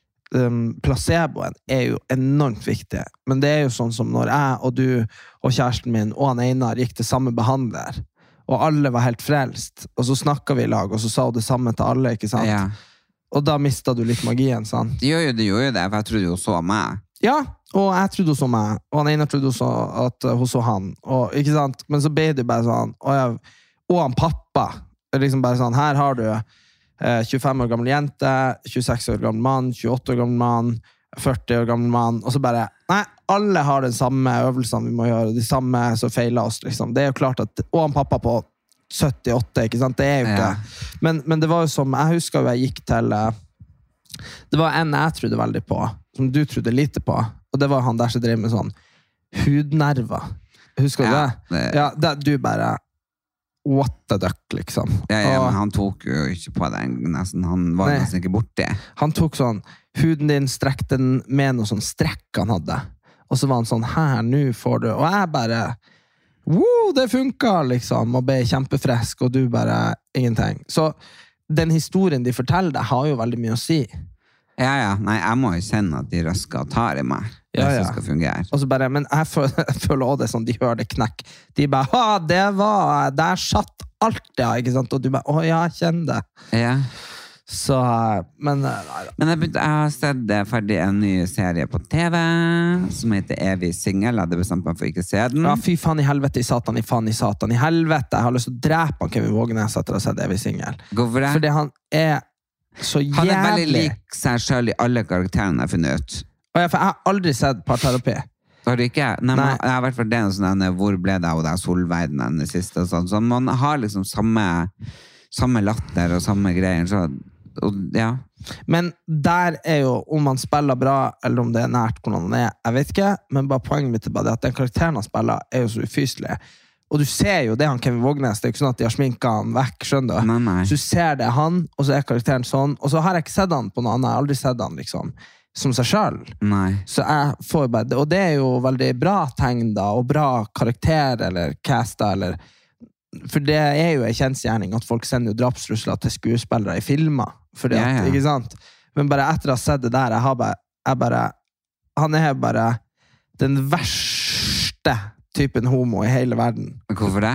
F: um, placeboen er jo enormt viktig. Men det er jo sånn som når jeg og du og kjæresten min og han Einar gikk til samme behandler, og alle var helt frelst, og så snakket vi i lag, og så sa hun det samme til alle, ikke sant?
D: Ja.
F: Og da mistet du litt magien, sant?
D: De gjør jo det, gjør jo det, for jeg trodde jo så meg.
F: Ja, og jeg trodde hun så meg, og han Einar trodde hun så at hun så han, og, ikke sant? Men så ble det bare sånn, og, jeg, og han pappa, liksom bare sånn, her har du eh, tjuefem år gammel jente, tjueseks år gammel mann, tjueåtte år gammel mann, førti år gammel mann, og så bare, nei, alle har den samme øvelsene vi må gjøre, de samme som feiler oss, liksom. Det er jo klart at, og han pappa på syttiåtte, ikke sant? Det er jo ikke,
D: Ja.
F: men, men det var jo som, jeg husker jo jeg gikk til, eh, det var en jeg trodde veldig på, som du trodde lite på, og det var han der som drev med sånn hudnerver. Husker du
D: Ja,
F: det?
D: det-
F: Ja, det, du bare what the duck, liksom.
D: Ja, ja,
F: Og
D: men han tok jo ikke på den nesten, han var
F: Nei.
D: nesten ikke borte.
F: han tok sånn, huden din strekte den med noen sånn strekk han hadde, og så var han sånn, her, nu får du, og jeg bare woo, det funket, liksom, og ble kjempefresk, og du bare ingenting. Så den historien de forteller deg har jo veldig mye å si.
D: Ja, ja, nei, jeg må jo kjenne at de røsker og tar i meg,
F: Ja,
D: hvis
F: ja.
D: det skal fungere.
F: Og så bare, men jeg føler, jeg føler også det sånn, de hører det knekk. De bare, «Å, det var, der satt alt, ja, ikke sant?» Og du bare, «Å, ja, jeg kjenner det.»
D: Ja.
F: Så, men, nei da.
D: Men jeg, begynte, jeg har sett eh, ferdig en ny serie på T V som heter Evig Singel. Jeg hadde bestemt meg for ikke å se den.
F: Ja, fy faen i helvete, i satan, i faen, i satan, i helvete. Jeg har lyst til å drepe han Kevin Vågenes etter å ha sett Evig Singel.
D: Hvorfor det?
F: Fordi han er så
D: Han er veldig
F: jævlig.
D: lik seg selv i alle karakterene jeg har funnet ut.
F: Og jeg, for jeg har aldri sett parterapi.
D: Har du ikke? Nei,
F: Nei.
D: Man, jeg har i hvert fall det er sånn, hvor ble det av det solverdenen det siste og sånn. Så man har liksom samme, samme latter og samme greier, så, og, ja.
F: Men der er jo, om man spiller bra, eller om det er nært hvordan han er, jeg vet ikke, men bare poenget mitt er bare det at den karakteren han spiller er jo så ufyselig. Og du ser jo det han Kevin Vågnes, det er jo ikke sånn at de har sminket han vekk, skjønner du?
D: Nei, nei.
F: Så du ser det han, og så er karakteren sånn, og så har jeg ikke sett han på noe annet, jeg har aldri sett han liksom, som seg selv.
D: Nei.
F: Så jeg får bare det, og det er jo veldig bra tegn da, og bra karakter, eller casta, eller, for det er jo en kjensgjerning at folk sender jo drapstrusler til skuespillere i filmer, fordi at,
D: ja, ja.
F: ikke sant? Men bare etter å ha sett det der, jeg har bare, jeg bare han er bare den verste typen homo i hele verden.
D: Men hvorfor det?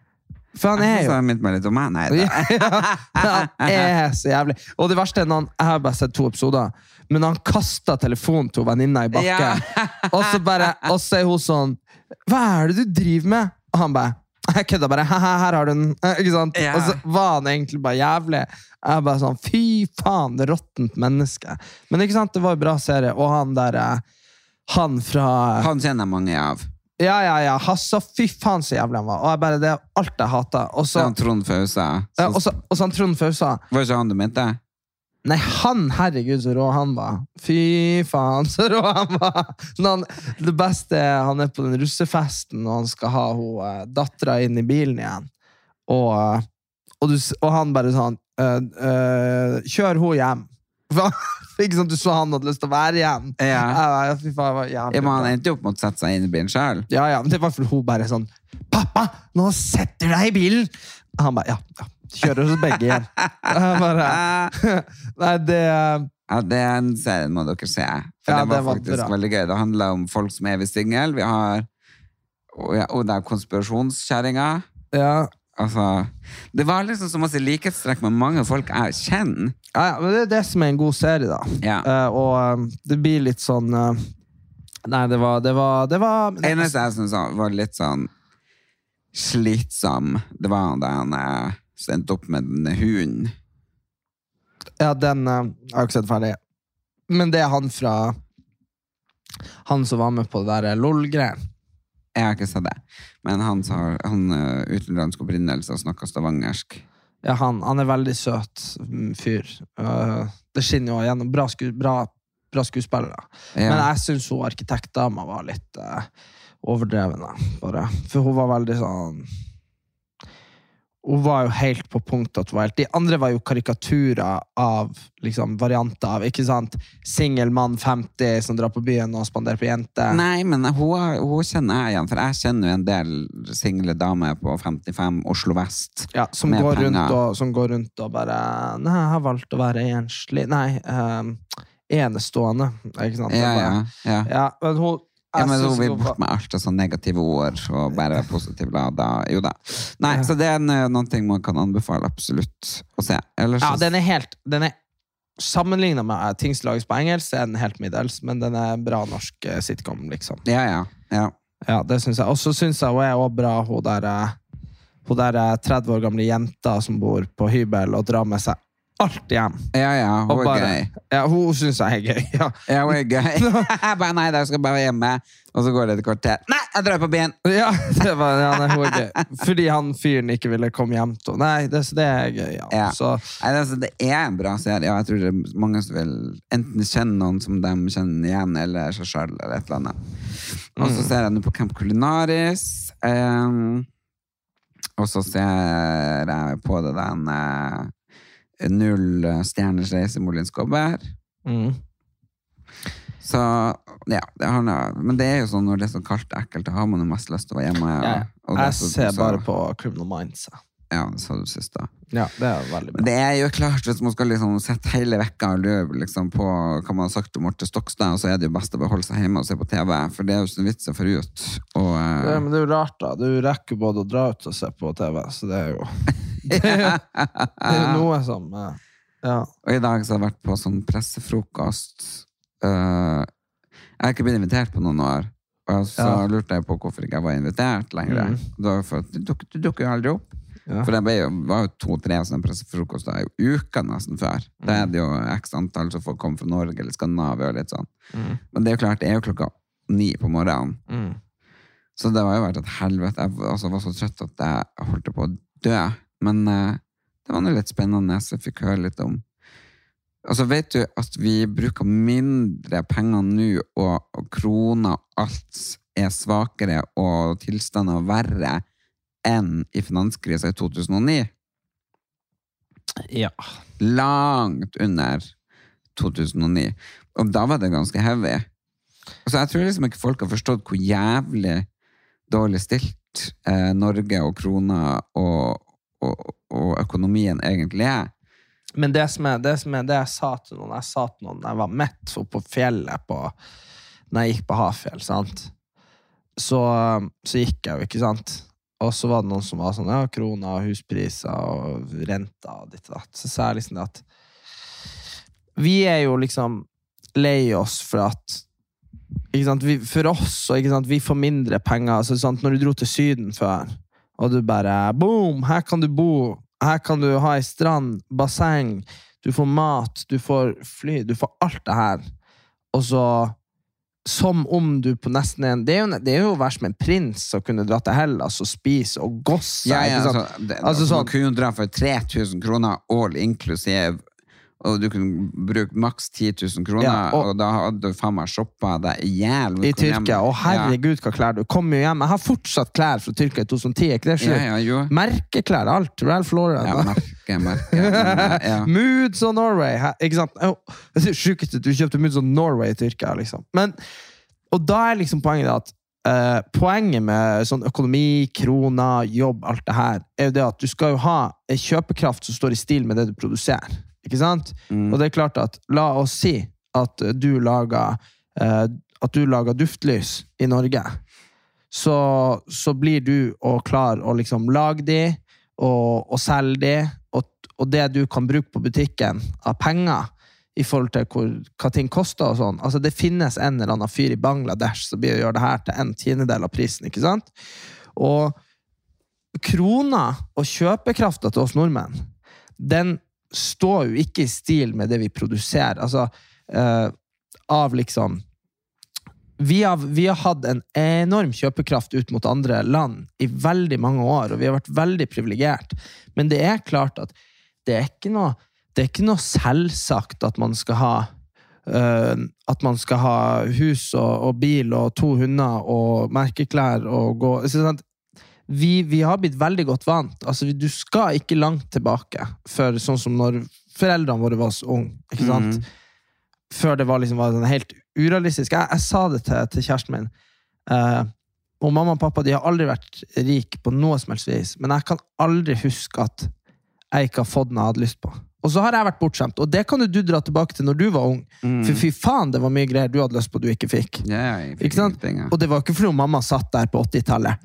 F: For han er jo...
D: Så har jeg minnet meg litt om meg. Nei, da.
F: Ja, han er så jævlig. Og det verste er når han, jeg har bare sett to episoder, men når han kastet telefonen til venninna i bakken,
D: Ja.
F: og så bare, og så er hun sånn, hva er det du driver med? Og han bare, jeg kødder bare, her har du den, ikke sant?
D: Ja.
F: Og så var han egentlig bare jævlig. Jeg bare sånn, fy faen, råttent menneske. Men ikke sant, det var jo bra serie, og han der, han fra...
D: Han kjenner mange av.
F: Ja, ja, ja, Hassa, fy faen så jævlig han var. Og jeg bare, det er alt jeg hater. Og
D: Så
F: så,
D: han Trond Fausa.
F: ja, og så, og så han Trond Fausa.
D: Var ikke han du mente?
F: Nei, han, herregud, så rå han var. Fy faen, så rå han var. Når han, det beste er, han er på den russefesten, og han skal ha hun, uh, datteren inn i bilen igjen. Og, uh, og, du, og han bare sånn, uh, uh, kjør hun hjem. Ikke sånn, du så han hadde lyst til å være igjen.
D: Ja.
F: Ja, fy faen, det var jævlig
D: Ja, men han
F: bra.
D: endte jo opp med å sette seg inn i bilen selv.
F: Ja, ja, men det var for hun bare sånn, pappa, nå setter du deg i bilen. Han bare, ja, ja, kjører oss begge igjen. Jeg bare, nei, det...
D: Ja, den serien må dere se. For
F: Ja,
D: det var,
F: det var
D: faktisk
F: bra.
D: veldig gøy. Det handler om folk som er ved singel. Vi har... Og, ja, og det er konspirasjonskjæringer.
F: Ja,
D: Altså, det var liksom så masse likhetstrekk med mange folk jeg kjenner.
F: ja, ja, men det er det som er en god serie da.
D: Ja.
F: Eh, og eh, det blir litt sånn... eh, nei, det var... Det var, det var
D: Det eneste jeg synes var litt sånn slitsom, det var da han eh, sendte opp med denne hunden.
F: Ja, den eh, jeg har ikke sett ferdig. Men det er han fra... Han som var med på det der LOL-greien.
D: Jeg har ikke sett det. Men han, har, han uh, utenlandsk opprinnelse og snakker stavangersk.
F: Ja, han, han er veldig søt mm, fyr. Eh, det skinner jo gjennom bra, sku, bra, bra skuespillere.
D: Ja.
F: Men jeg synes hun arkitektdama var litt eh, overdreven da, bare. For hun var veldig sånn... Hun var jo helt på punkt at hun var helt... De andre var jo karikaturer av, liksom, varianter av, ikke sant? Single mann femti som drar på byen og spanderer på jente.
D: Nei, men hun, hun kjenner jeg igjen, for jeg kjenner jo en del single damer på femtifem Oslo Vest.
F: Ja, som
D: med
F: går,
D: penger.
F: rundt og, som går rundt og bare... Nei, jeg har valgt å være enslig. Nei, um, enestående. Ikke sant?
D: Ja,
F: Det
D: ja,
F: bare-
D: ja.
F: Ja, men hun...
D: Ja,
F: jeg
D: men
F: synes
D: hun vil
F: hun
D: bort
F: var-
D: med alt og sånn negative ord og bare være positiv lada. Jo da. Nei, så det er en, noen ting man kan anbefale absolutt å se. Ellers
F: Ja,
D: så-
F: den er helt... Den er sammenlignet med ting som lages på engelsk, er den helt middels, men den er bra norsk eh, sitcom, liksom.
D: Ja, ja, ja.
F: Ja, det synes jeg. Og så synes jeg hun er også bra, hun der, eh, hun der eh, tretti år gamle jenta som bor på hybel og drar med seg alt hjem.
D: Ja, ja, hun
F: Og
D: er
F: bare-
D: gøy.
F: Ja, hun synes jeg er gøy. Ja,
D: Ja, hun er gøy. Jeg bare, nei, jeg skal bare hjemme. Og så går det et kvarter. Nei, jeg drar på byen.
F: ja, det var, ja nei, hun er gøy. Fordi han fyren ikke ville komme hjem til henne. Nei, det, så det er gøy, ja.
D: Ja.
F: Så,
D: Nei, altså, det er en bra serie. Ja, jeg tror det er mange som vil enten kjenne noen som de kjenner igjen, eller seg selv, eller et eller annet. Og så ser jeg nå på Camp Culinaris. Um, og så ser jeg på det den uh, Null stjerners reise med Olin Skobber.
F: mm.
D: Så, ja, det har noe, men det er jo sånn når det er så kaldt og ekkelt, da har man jo mest lyst til å være hjemme.
F: Ja,
D: og det er
F: jeg
D: så-
F: ser
D: så-
F: bare på Criminal Minds. ja.
D: Ja, det sa du sist da.
F: Ja, det er veldig bra.
D: Men det er jo klart, hvis man skal liksom sette hele vekka og løpe liksom på hva man har sagt om Morten Stokstad, så er det jo best å beholde seg hjemme og se på T V, for det er jo sånn vits å få ut. Og, eh,
F: Ja, men det er jo rart da. Du rekker både å dra ut og se på T V, så det er jo det er jo, det er jo noe som eh, ja.
D: og i dag så har jeg vært på sånn pressefrokost. Uh, jeg har ikke blitt invitert på noen år, og så
F: Ja.
D: lurte jeg på hvorfor ikke jeg var invitert lenger.
F: Mm.
D: Det var for at du dukker, du dukker jo aldri opp.
F: Ja.
D: For det ble jo, var jo to-tre sånne pressefrokoster i uka nesten før.
F: Mm.
D: Da er det jo x antall som får komme fra Norge eller Skandinavia og litt sånn.
F: Mm.
D: Men det er jo klart, det er jo klokka ni på morgenen.
F: Mm.
D: Så det var jo vært et helvete. Jeg altså, var så trøtt at jeg holdt på å dø. Men uh, det var noe litt spennende, så jeg fikk høre litt om. Altså, vet du at vi bruker mindre penger nå, og, og kroner og alt er svakere, og tilstander verre enn i finanskrisen i to tusen og ni?
F: Ja.
D: Langt under to tusen og ni. Og da var det ganske heavy. Altså, jeg tror liksom ikke folk har forstått hvor jævlig dårlig stilt eh, Norge og kroner og, og, og økonomien egentlig er.
F: Men det som er, det som er det jeg sa til noen, jeg sa til noen, jeg var mett oppe på fjellet på, når jeg gikk på Hafjell, sant? Så, så gikk jeg jo, ikke sant? Og så var det noen som var sånn, ja, kroner, huspriser og renter og ditt og datt. Så sa jeg liksom det at vi er jo liksom lei oss for at ikke sant, vi, for oss, og ikke sant, vi får mindre penger, altså, sant, når du dro til Syden før, og du bare, boom, her kan du bo, her kan du ha en strand, basseng, du får mat, du får fly, du får alt det her, og så, som om du på nesten en, det er jo, det er jo å være som en prins å kunne dra til Hellas og spise og gosse,
D: ja, ja,
F: ikke sant?
D: altså, det,
F: Altså,
D: altså,
F: sånn-
D: man kunne jo dra for tre tusen kroner all inklusiv, og du kunne bruke maks ti tusen kroner,
F: Ja, og-
D: og, da hadde du faen meg shoppet deg ihjel.
F: I Tyrkia, og herregud hva klær du kom jo hjem, jeg har fortsatt klær fra Tyrkia i to tusen og ti, ikke det
D: Ja,
F: sjukt?
D: ja, jo.
F: Merkeklær, alt, Ralph Lauren
D: Ja, merke, merke. Men, ja.
F: Moods og Norway, he- ikke sant? Oh, det er sjukt at du kjøpte Moods og Norway i Tyrkia, liksom. Men, og da er liksom poenget at eh, poenget med sånn økonomi, kroner, jobb, alt det her, er jo det at du skal jo ha en kjøpekraft som står i stil med det du produserer. Ikke sant?
D: Mm.
F: Og det er klart at, la oss si at du lager, eh, at du lager duftlys i Norge, så, så blir du å klare å liksom lage de, og, og selge de, og, og det du kan bruke på butikken av penger, i forhold til hvor, hva ting koster og sånn. Altså, det finnes en eller annen fyr i Bangladesh som blir å gjøre det her til en tiendedel av prisen, ikke sant? Og kroner og kjøpekraften til oss nordmenn, den står jo ikke i stil med det vi produserer. Altså, uh, av liksom vi har, vi har hatt en enorm kjøpekraft ut mot andre land i veldig mange år, og vi har vært veldig privilegert. Men det er klart at det er ikke noe, det er ikke noe selvsagt at man skal ha uh, at man skal ha hus og, og bil og to hunder og merkeklær og gå, sånn at Vi, vi har blitt veldig godt vant. Altså, du skal ikke langt tilbake for sånn som når foreldrene våre var så unge, ikke sant? Mm. Før det var liksom var helt urealistisk. Jeg, jeg sa det til, til kjæresten min. Uh, og mamma og pappa, de har aldri vært rik på noe som helst vis, men jeg kan aldri huske at jeg ikke har fått noe jeg hadde lyst på. Og så har jeg vært bortskjemt, og det kan du dra tilbake til når du var ung. Mm. For fy faen, det var mye greier du hadde lyst på du ikke fikk.
D: Ja, jeg fikk
F: ikke sant?
D: ja.
F: Og det var ikke fordi mamma satt der på åttitallet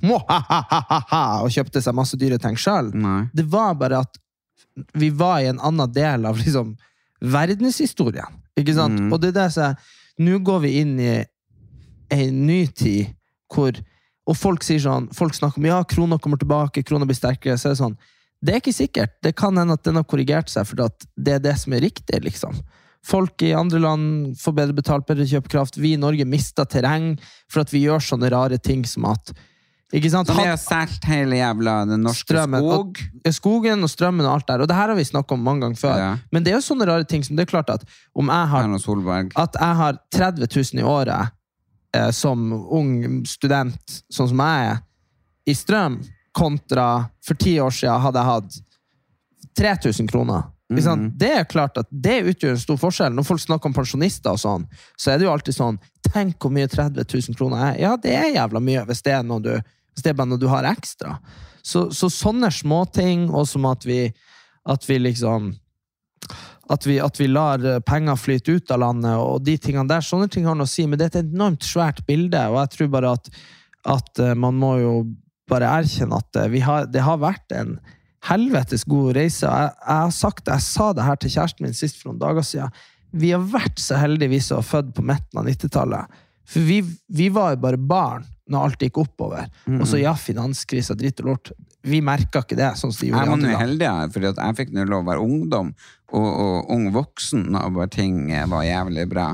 F: og kjøpte seg masse dyre ting selv.
D: Nei.
F: Det var bare at vi var i en annen del av liksom verdenshistorien. Ikke sant? Mm. Og det er det som nå går vi inn i en ny tid hvor, og folk sier sånn, folk snakker om, ja, kroner kommer tilbake, kroner blir sterkere, så er det sånn, det er ikke sikkert. Det kan hende at den har korrigert seg, for at det er det som er riktig, liksom. Folk i andre land får bedre betalt, bedre kjøpekraft. Vi i Norge mister terreng for at vi gjør sånne rare ting som at, ikke sant?
D: Så vi har sært hele jævla den norske
F: strømmen,
D: skog.
F: Og, skogen og strømmen og alt der. Og det her har vi snakket om mange ganger før. Ja. Men det er jo sånne rare ting som det er klart at om jeg har, at jeg har tretti tusen i året eh, som ung student, sånn som jeg er, i strøm, kontra for ti år siden hadde jeg hatt tre tusen kroner. Mm-hmm. Det er klart at det utgjør en stor forskjell. Når folk snakker om pensjonister og sånn, så er det jo alltid sånn, tenk hvor mye tretti tusen kroner er. Ja, det er jævla mye hvis det er noe du, hvis det er bare noe du har ekstra. Så, så sånne små ting, og som at vi, at vi liksom at vi, at vi lar penger flyte ut av landet, og de tingene der, sånne ting har noe å si, men det er et enormt svært bilde, og jeg tror bare at, at man må jo bare erkjenne at vi har, det har vært en helvetes god reise. Jeg, jeg har sagt det, jeg sa det her til kjæresten min sist for noen dager siden. Vi har vært så heldigvis å ha født på midten av nittitallet. For vi, vi var jo bare barn når alt gikk oppover. Mm. Og så ja, finanskrisa, dritt og lort. Vi merket ikke det, sånn som de gjorde i andre land.
D: Jeg var heldig her, fordi jeg fikk nå lov å være ungdom og, og ung voksen når bare ting var jævlig bra.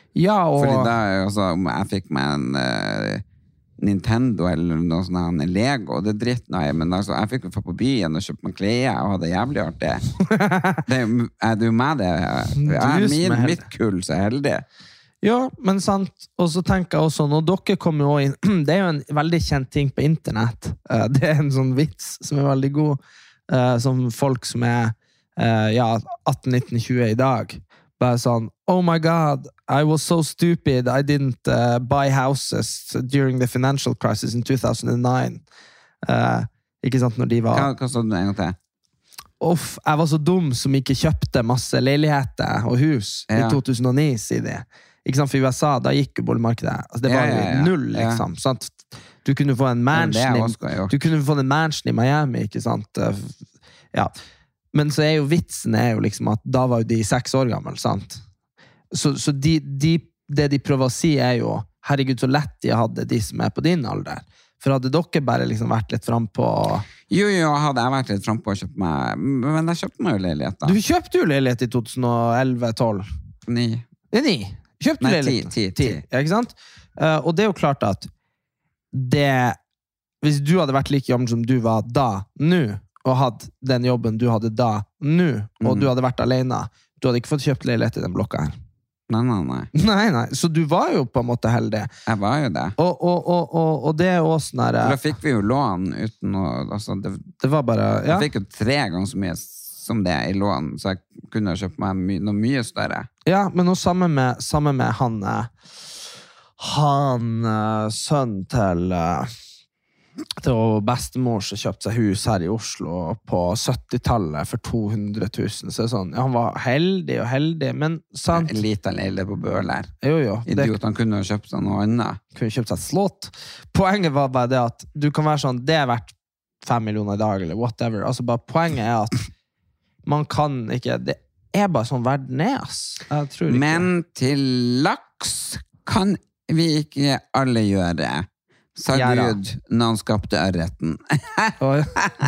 F: Ja, og...
D: Fordi da, altså, om jeg fikk meg en uh, Nintendo eller noe sånt, en Lego, det er dritt, nei, men altså, jeg fikk jo få på byen og kjøpe meg klær og ha det jævlig artig. Det er jo er du med det? Jeg er min, mitt kull, så heldig.
F: Ja, men sant, og så tenker jeg også, når dere kommer jo inn, det er jo en veldig kjent ting på internett, uh, det er en sånn vits som er veldig god, uh, som folk som er uh, ja, atten, nitten, tjue i dag, bare sånn, oh my god, I was so stupid, I didn't uh, buy houses during the financial crisis in two thousand nine. Uh, ikke sant, når de var...
D: Hva, hva sa du en gang til?
F: Uff, jeg var så dum som ikke kjøpte masse leiligheter og hus ja. I to tusen og ni, sier de. Ikke sant, for I U S A, da gikk jo boligmarkedet. Altså, det var jo ja, ja, ja. null, liksom. Ja. Sant? Du kunne få en mansion, i, du kunne få en mansion i Miami, ikke sant? Ja. Men så er jo vitsen er jo liksom at da var jo de seks år gammel, sant? Så, så de, de, det de prøver å si er jo, herregud, så lett de hadde de som er på din alder. For hadde dere bare liksom vært litt frem på...
D: Jo, jo, hadde jeg vært litt frem på å kjøpe meg... Men jeg kjøpte meg jo leilighet da.
F: Du kjøpte jo leilighet I tjueelleve, tolv?
D: Ni.
F: Det er ni. Kjøpte du leilighet?
D: Ti, ti, ti.
F: Ja, ikke sant? Uh, og det er jo klart at det... Hvis du hadde vært like gammel som du var da, nå, og hadde den jobben du hadde da, nå, og mm. du hadde vært alene, du hadde ikke fått kjøpt leilighet I den blokka her.
D: Nei, nei, nei.
F: Nei, nei. Så du var jo på en måte heldig.
D: Jeg var jo det.
F: Og, og, og, og, og det er jo også sånn her...
D: For da fikk vi jo lån uten å... Altså, det,
F: det var bare... Ja.
D: Jeg fikk jo tre ganger så mye som det I lån, så jeg kunne kjøpe meg my, noe mye større.
F: Ja, men også sammen med, sammen med han... Han, sønn til... til bestemor som kjøpte seg hus her I Oslo på syttitallet for to hundre tusen. Så sånn, ja, han var heldig og heldig, men sant...
D: En liten leilighet på Bøler.
F: Jo, jo.
D: Idiot, han kunne ha kjøpt seg noe annet.
F: Kunne kjøpt seg et slott. Poenget var bare det at du kan være sånn, det er verdt fem millioner I dag, eller whatever. Altså bare poenget er at man kan ikke... Det er bare sånn verden er, ass. Jeg tror ikke.
D: Men til laks kan vi ikke alle gjøre det. Sa Gud når han skapte ørreten.
F: Oi.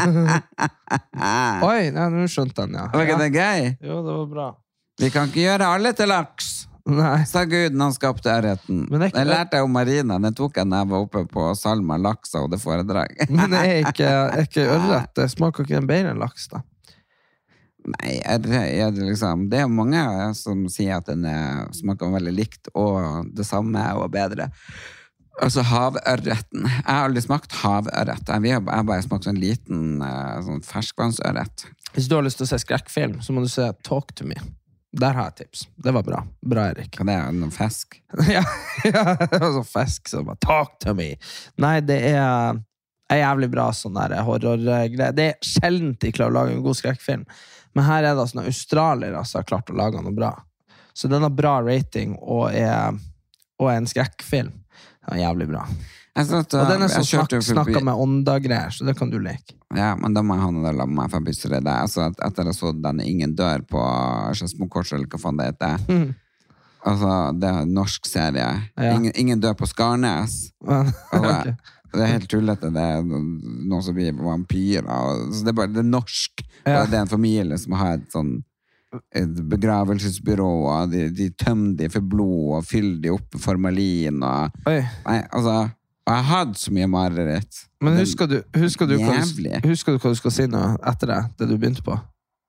F: Oi, nei, nå skjønte han, ja.
D: Var ikke det gøy?
F: Jo, det var bra.
D: Vi kan ikke gjøre alle til laks.
F: Nei.
D: Sa Gud når han skapte ørreten. Det, det lærte jeg om Marina. Den tok jeg når jeg var oppe på Salma Laksa og det foredrag.
F: Men det er ikke, er ikke ørret. Det smaker ikke en bedre enn laks, da.
D: Nei, er det, er det, liksom, det er mange som sier at den er, smaker veldig likt, og det samme og bedre. Altså havørretten. Jeg har aldri smakt havørret. Jeg har bare smakt sånn liten sånn ferskvannsørret.
F: Hvis du har lyst til å se skrekkfilm, så må du se Talk to Me. Der har jeg tips. Det var bra. Bra, Erik.
D: Hva er det? Noen fisk?
F: ja, ja, det var sånn fisk som bare Talk to Me. Nei, det er, er jævlig bra sånn der horrorgreier. Det er sjelden de klarer å lage en god skrekkfilm. Men her er det sånne australiere som har klart å lage noe bra. Så den har bra rating og er, og er en skrekkfilm. Det var jævlig bra.
D: Satt,
F: og den er så snak, snakket med ånda-greier, så det kan du leke.
D: Ja, men da må jeg ha noe der la meg, for jeg blir så redd. Altså, etter jeg så denne Ingen dør på Skedsmokors, eller hva faen det heter. Mm. Altså, det er en norsk serie. Ja. Ingen, ingen dør på Skarnes. okay. Det er helt tullete. Det er noen som blir vampyrer. Så det er bare det er norsk. Ja. Det er en familie som har et sånn et begravelsesbyrå, og de, de tømmer de for blod og fyller de opp med formalin og, nei, altså, og jeg hadde så mye mareritt.
F: Men husker du, husker, du hva du, husker du hva du skal si nå etter det, det du begynte på?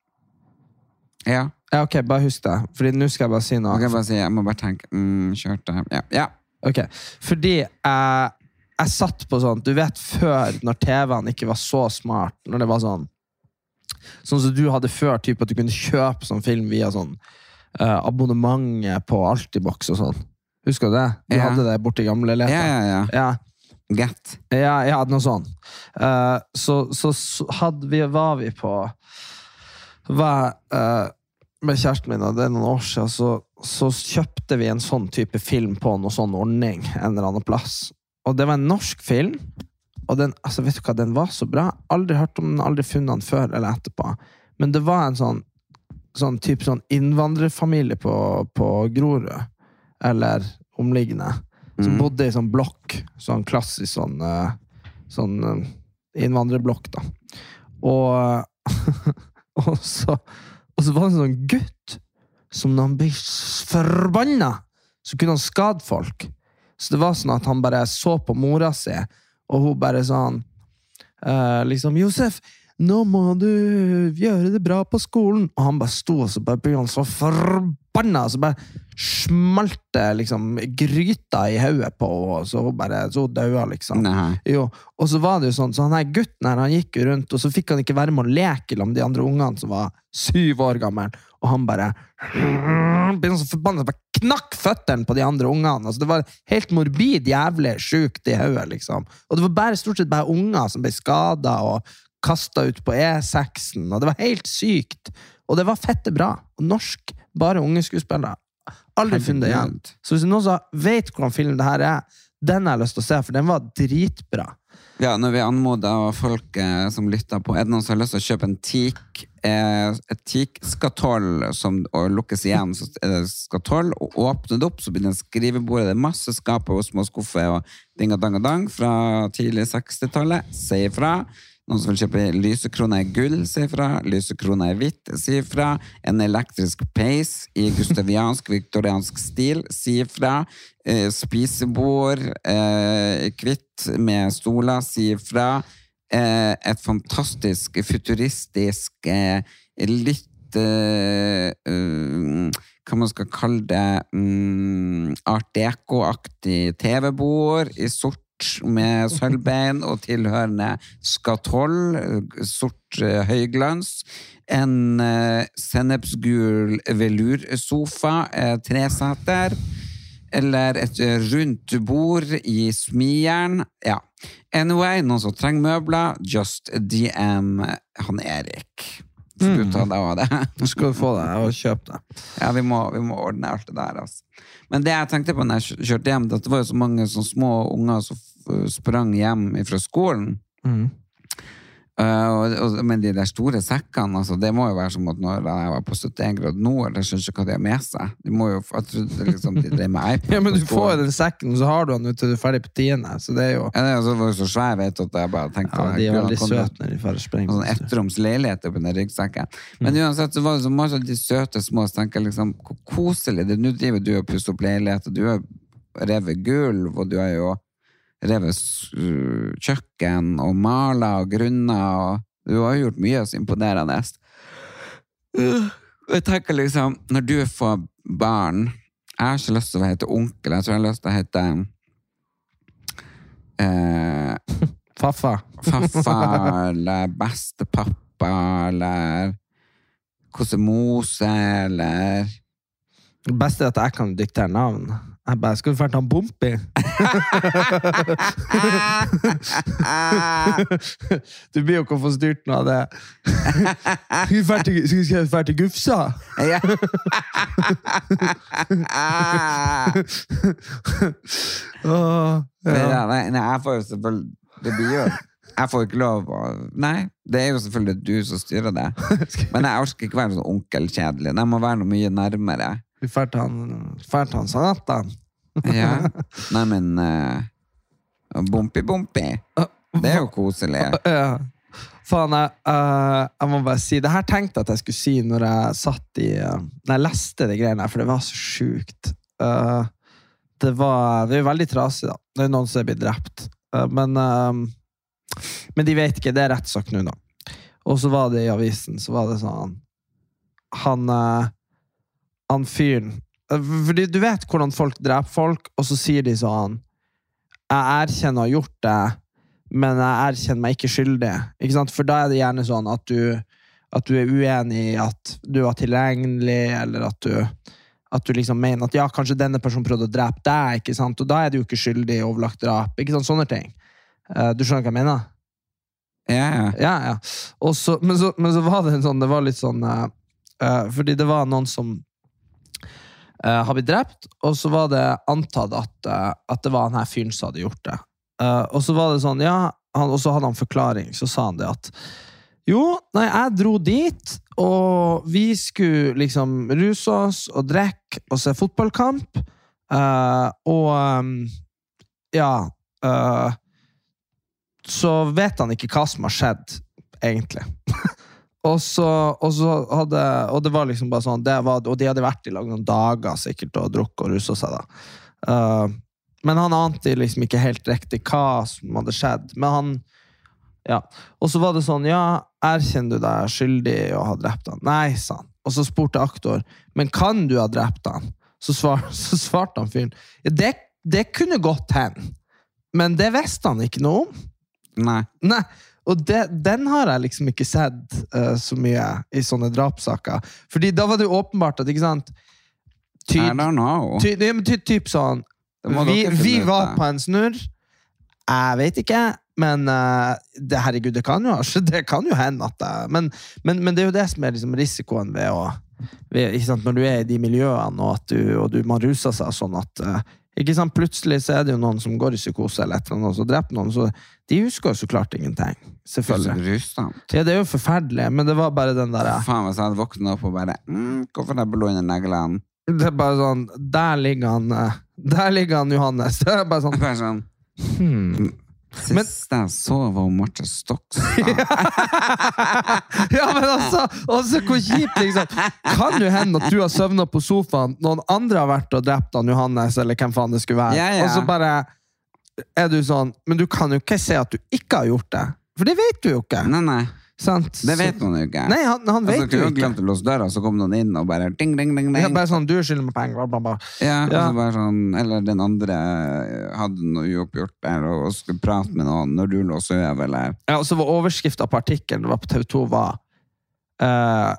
D: Ja.
F: Ja, ok, bare husk det, fordi nå skal jeg bare si noe.
D: Ok, bare si, jeg må bare tenke, mm, kjørte ja, ja.
F: Ok, fordi jeg, jeg satt på sånn, du vet før når T V-en ikke var så smart, når det var sånn sånn som du hadde før, typ at du kunne kjøpe sånn film via sånn uh, abonnement på Altibox og sånn. Husker du det? Du ja. Hadde det borte I gamle leter.
D: Ja, ja, ja.
F: ja.
D: Get.
F: Ja, jeg hadde noe sånn. Uh, så, så, så hadde vi, var vi på var, uh, med kjæresten min, og det er noen år siden, så, så kjøpte vi en sånn type film på noen sånn ordning, en eller annen plass. Og det var en norsk film, og den, altså vet du hva, den var så bra. Aldri hørt om den, aldri funnet den før eller etterpå. Men det var en sånn, sånn typ sånn innvandrerfamilie på, på Grorud, eller omliggende, som mm. bodde I sånn blokk, sånn klassisk sånn, sånn innvandrerblokk da. Og, og, så, og så var det en sånn gutt, som når han ble forbanna, så kunne han skade folk. Så det var sånn at han bare så på mora si, og hun bare sånn, uh, liksom, Josef, nå må du gjøre det bra på skolen. Og han bare stod, og så bare ble han så forbanna, så bare smalte liksom gryta i hodet på, og så hun bare, så døde liksom.
D: Nei.
F: Jo, og så var det jo sånn, så han her gutten her, han gikk jo rundt, og så fikk han ikke være med å leke om de andre ungene som var syv år gammel, og han bare ble så forbannet, bare knakk føtteren på de andre ungene, altså det var helt morbid jævlig sjukt i hodet liksom, og det var bare stort sett bare unger som ble skadet og kastet ut på E seks-en, og det var helt sykt, og det var fette bra, og norsk, bare unge skuespillere, aldri funnet det igjen. Så hvis noen som vet hvordan film det her er, den har jeg lyst til å se, for den var dritbra.
D: Ja, når vi anmoder folk eh, som lytter på, er det noen som har lyst til å kjøpe en teak, eh, et teak-skatoll som lukkes igjen, så er det skatoll, og åpner det opp, så blir det en skrivebord, det er masse skaper og små skuffer og ding og dang og dang fra tidlig sekstitallet, sier fra. Noen som vil kjøpe lysekrone i gull, sier fra. Lysekrone i hvitt, sier fra. En elektrisk peis i gustaviansk, viktoriansk stil, sier fra. Eh, spisebord, eh, kvitt med stoler, sier fra. Eh, et fantastisk, futuristisk, eh, litt eh, uh, hva man skal kalle det, um, art deco-aktig T V-bord i sort med sølvbein og tilhørende skatoll, sort uh, høyglans, en uh, sennepsgul velursofa, uh, treseter, eller et uh, rundt bord i smijern. Ja. Anyway, noen som trenger møbler, just D M han Erik. Skal du ta deg av det?
F: Nå skal du få det, og kjøpe det.
D: Ja, vi må, vi må ordne alt det der, altså. Men det jeg tenkte på når jeg kjørte hjem, det var jo så mange sånne små unger som sprang hjem fra skolen. Mm. Uh, og, og, men de der store sekkene, altså, det må jo være som at når jeg var på syttien grad nord, jeg skjønner ikke hva de har med seg. De må jo, jeg trodde liksom de drev med iPad.
F: Ja, men du får jo den sekken, så har du den til du er ferdig på tiende, så det er jo...
D: Ja, det er jo så, så svær, vet du, at jeg bare tenkte...
F: Ja, de er veldig søte når de får spreng.
D: Sånn ettroms leilighet oppi den ryggsekken. Men uansett, så var det så mange av de søte små, så tenker jeg liksom, hvor koselig det, nå driver du og pusser opp leilighet, og du har revet gulv, og du har jo revet kjøkken og maler og grunner, og du har gjort mye så imponerende. Jeg tenker liksom, når du får barn, jeg har ikke lyst til å hete onkel, jeg tror jeg har lyst til å hete eh,
F: Faffa.
D: Faffa, eller bestepappa, eller Kosemose, eller...
F: Det beste er at jeg kan diktere navn. Jeg bare, skal du fært han Bompi? Du blir jo ikke å få styrt noe av det. Skal du fært til, skal du fært til Gufsa?
D: Ja.
F: Åh, ja.
D: Ja, nei, nei, jeg får jo selvfølgelig det blir jo, jeg får ikke lov å, nei, det er jo selvfølgelig du som styrer det, men jeg orsker ikke være sånn onkelkjedelig, det må være noe mye nærmere.
F: Vi fært han, fært han Satan.
D: Ja, nei, men uh, Bompi, Bompi, det er jo koselig.
F: Ja. Faen, jeg, uh, jeg må bare si, det her tenkte jeg at jeg skulle si når jeg satt i, uh, når jeg leste de greiene her, for det var så sjukt. Uh, det var, det er jo veldig trasig da. Det er noen som er blitt drept. Uh, men, uh, men de vet ikke, det er rettssak nå da. Og så var det i avisen, så var det sånn, han, uh, han fyren, fordi du vet hvordan folk dreper folk, og så sier de sånn, jeg erkjenner å ha gjort det, men jeg erkjenner meg ikke skyldig. Ikke sant? For da er det gjerne sånn at du, at du er uenig i at du var tilgjengelig, eller at du, at du liksom mener at ja, kanskje denne personen prøvde å drepe deg, ikke sant? Og da er du jo ikke skyldig i overlagt drap, ikke sant? Sånne ting. Du skjønner hva jeg mener?
D: Ja, ja.
F: Ja, ja. Og så, men, så, men så var det en sånn, det var litt sånn, uh, uh, fordi det var noen som Uh, har blitt drept, og så var det antatt at, uh, at det var han her fyren som hadde gjort det. Uh, og så var det sånn, ja, han, og så hadde han forklaring, så sa han det at jo, nei, jeg dro dit, og vi skulle liksom ruse oss og drekke og se fotballkamp, uh, og um, ja, uh, så vet han ikke hva som har skjedd, egentlig. Og så, og så hadde, og det var liksom bare sånn, det var, og de hadde vært i lag noen dager sikkert, og drukket og russet seg da. Uh, men han ante liksom ikke helt riktig hva som hadde skjedd. Men han, ja. Og så var det sånn, ja, erkjenner du deg skyldig i å ha drept han? Nei, sa han. Og så spurte aktor, men kan du ha drept han? Så, svar, så svarte han fyren, ja, det, det kunne gått hen. Men det visste han ikke noe om.
D: Nei.
F: Nei. Og det, den har jeg liksom ikke sett uh, så mye i sånne drapsaker. Fordi da var det jo åpenbart at, ikke sant? Ty,
D: I don't know.
F: Ty, ty, ty, typ sånn, vi, vi var på en snurr. Jeg vet ikke, men uh, det, herregud, det kan jo, det kan jo hende at det, men, men, men det er jo det som er liksom risikoen ved å, ved, ikke sant? Når du er i de miljøene, og, at du, og du, man ruser seg sånn at uh, ikke sant, plutselig så er det jo noen som går i psykose eller et eller annet, og så dreper noen, så de husker jo så klart ingenting, selvfølgelig. Ja, det er jo forferdelig, men det var bare den der...
D: Faen, hvis jeg hadde våknet opp og bare, mm, hvorfor er det blå under neglene?
F: Det er bare sånn, der ligger han, der ligger han Johannes. Det er bare sånn...
D: Bare sånn, hmm... Sist jeg så var Marte Stokstad.
F: Ja, men altså, altså hvor kjipt, liksom. Kan jo hende at du har søvnet på sofaen, noen andre har vært og drept han Johannes, eller hvem faen det skulle være.
D: Ja, ja.
F: Og så bare er du sånn, men du kan jo ikke se at du ikke har gjort det. For det vet du jo ikke.
D: Nei, nei.
F: Sant?
D: Det vet noen jo ikke.
F: Nei, han, han vet
D: altså,
F: jo ikke.
D: Glemte å låse døra, så kom noen inn og bare ding, ding, ding, ding.
F: Ja, bare sånn, du er skyldig med penger, bla, bla, bla.
D: Ja, og
F: Ja.
D: så bare sånn, eller den andre hadde noe uoppgjort der, og skulle prate med noen når du lå og søv, eller...
F: Ja, og så var overskriften på artikkelen, det var på T V to, var uh,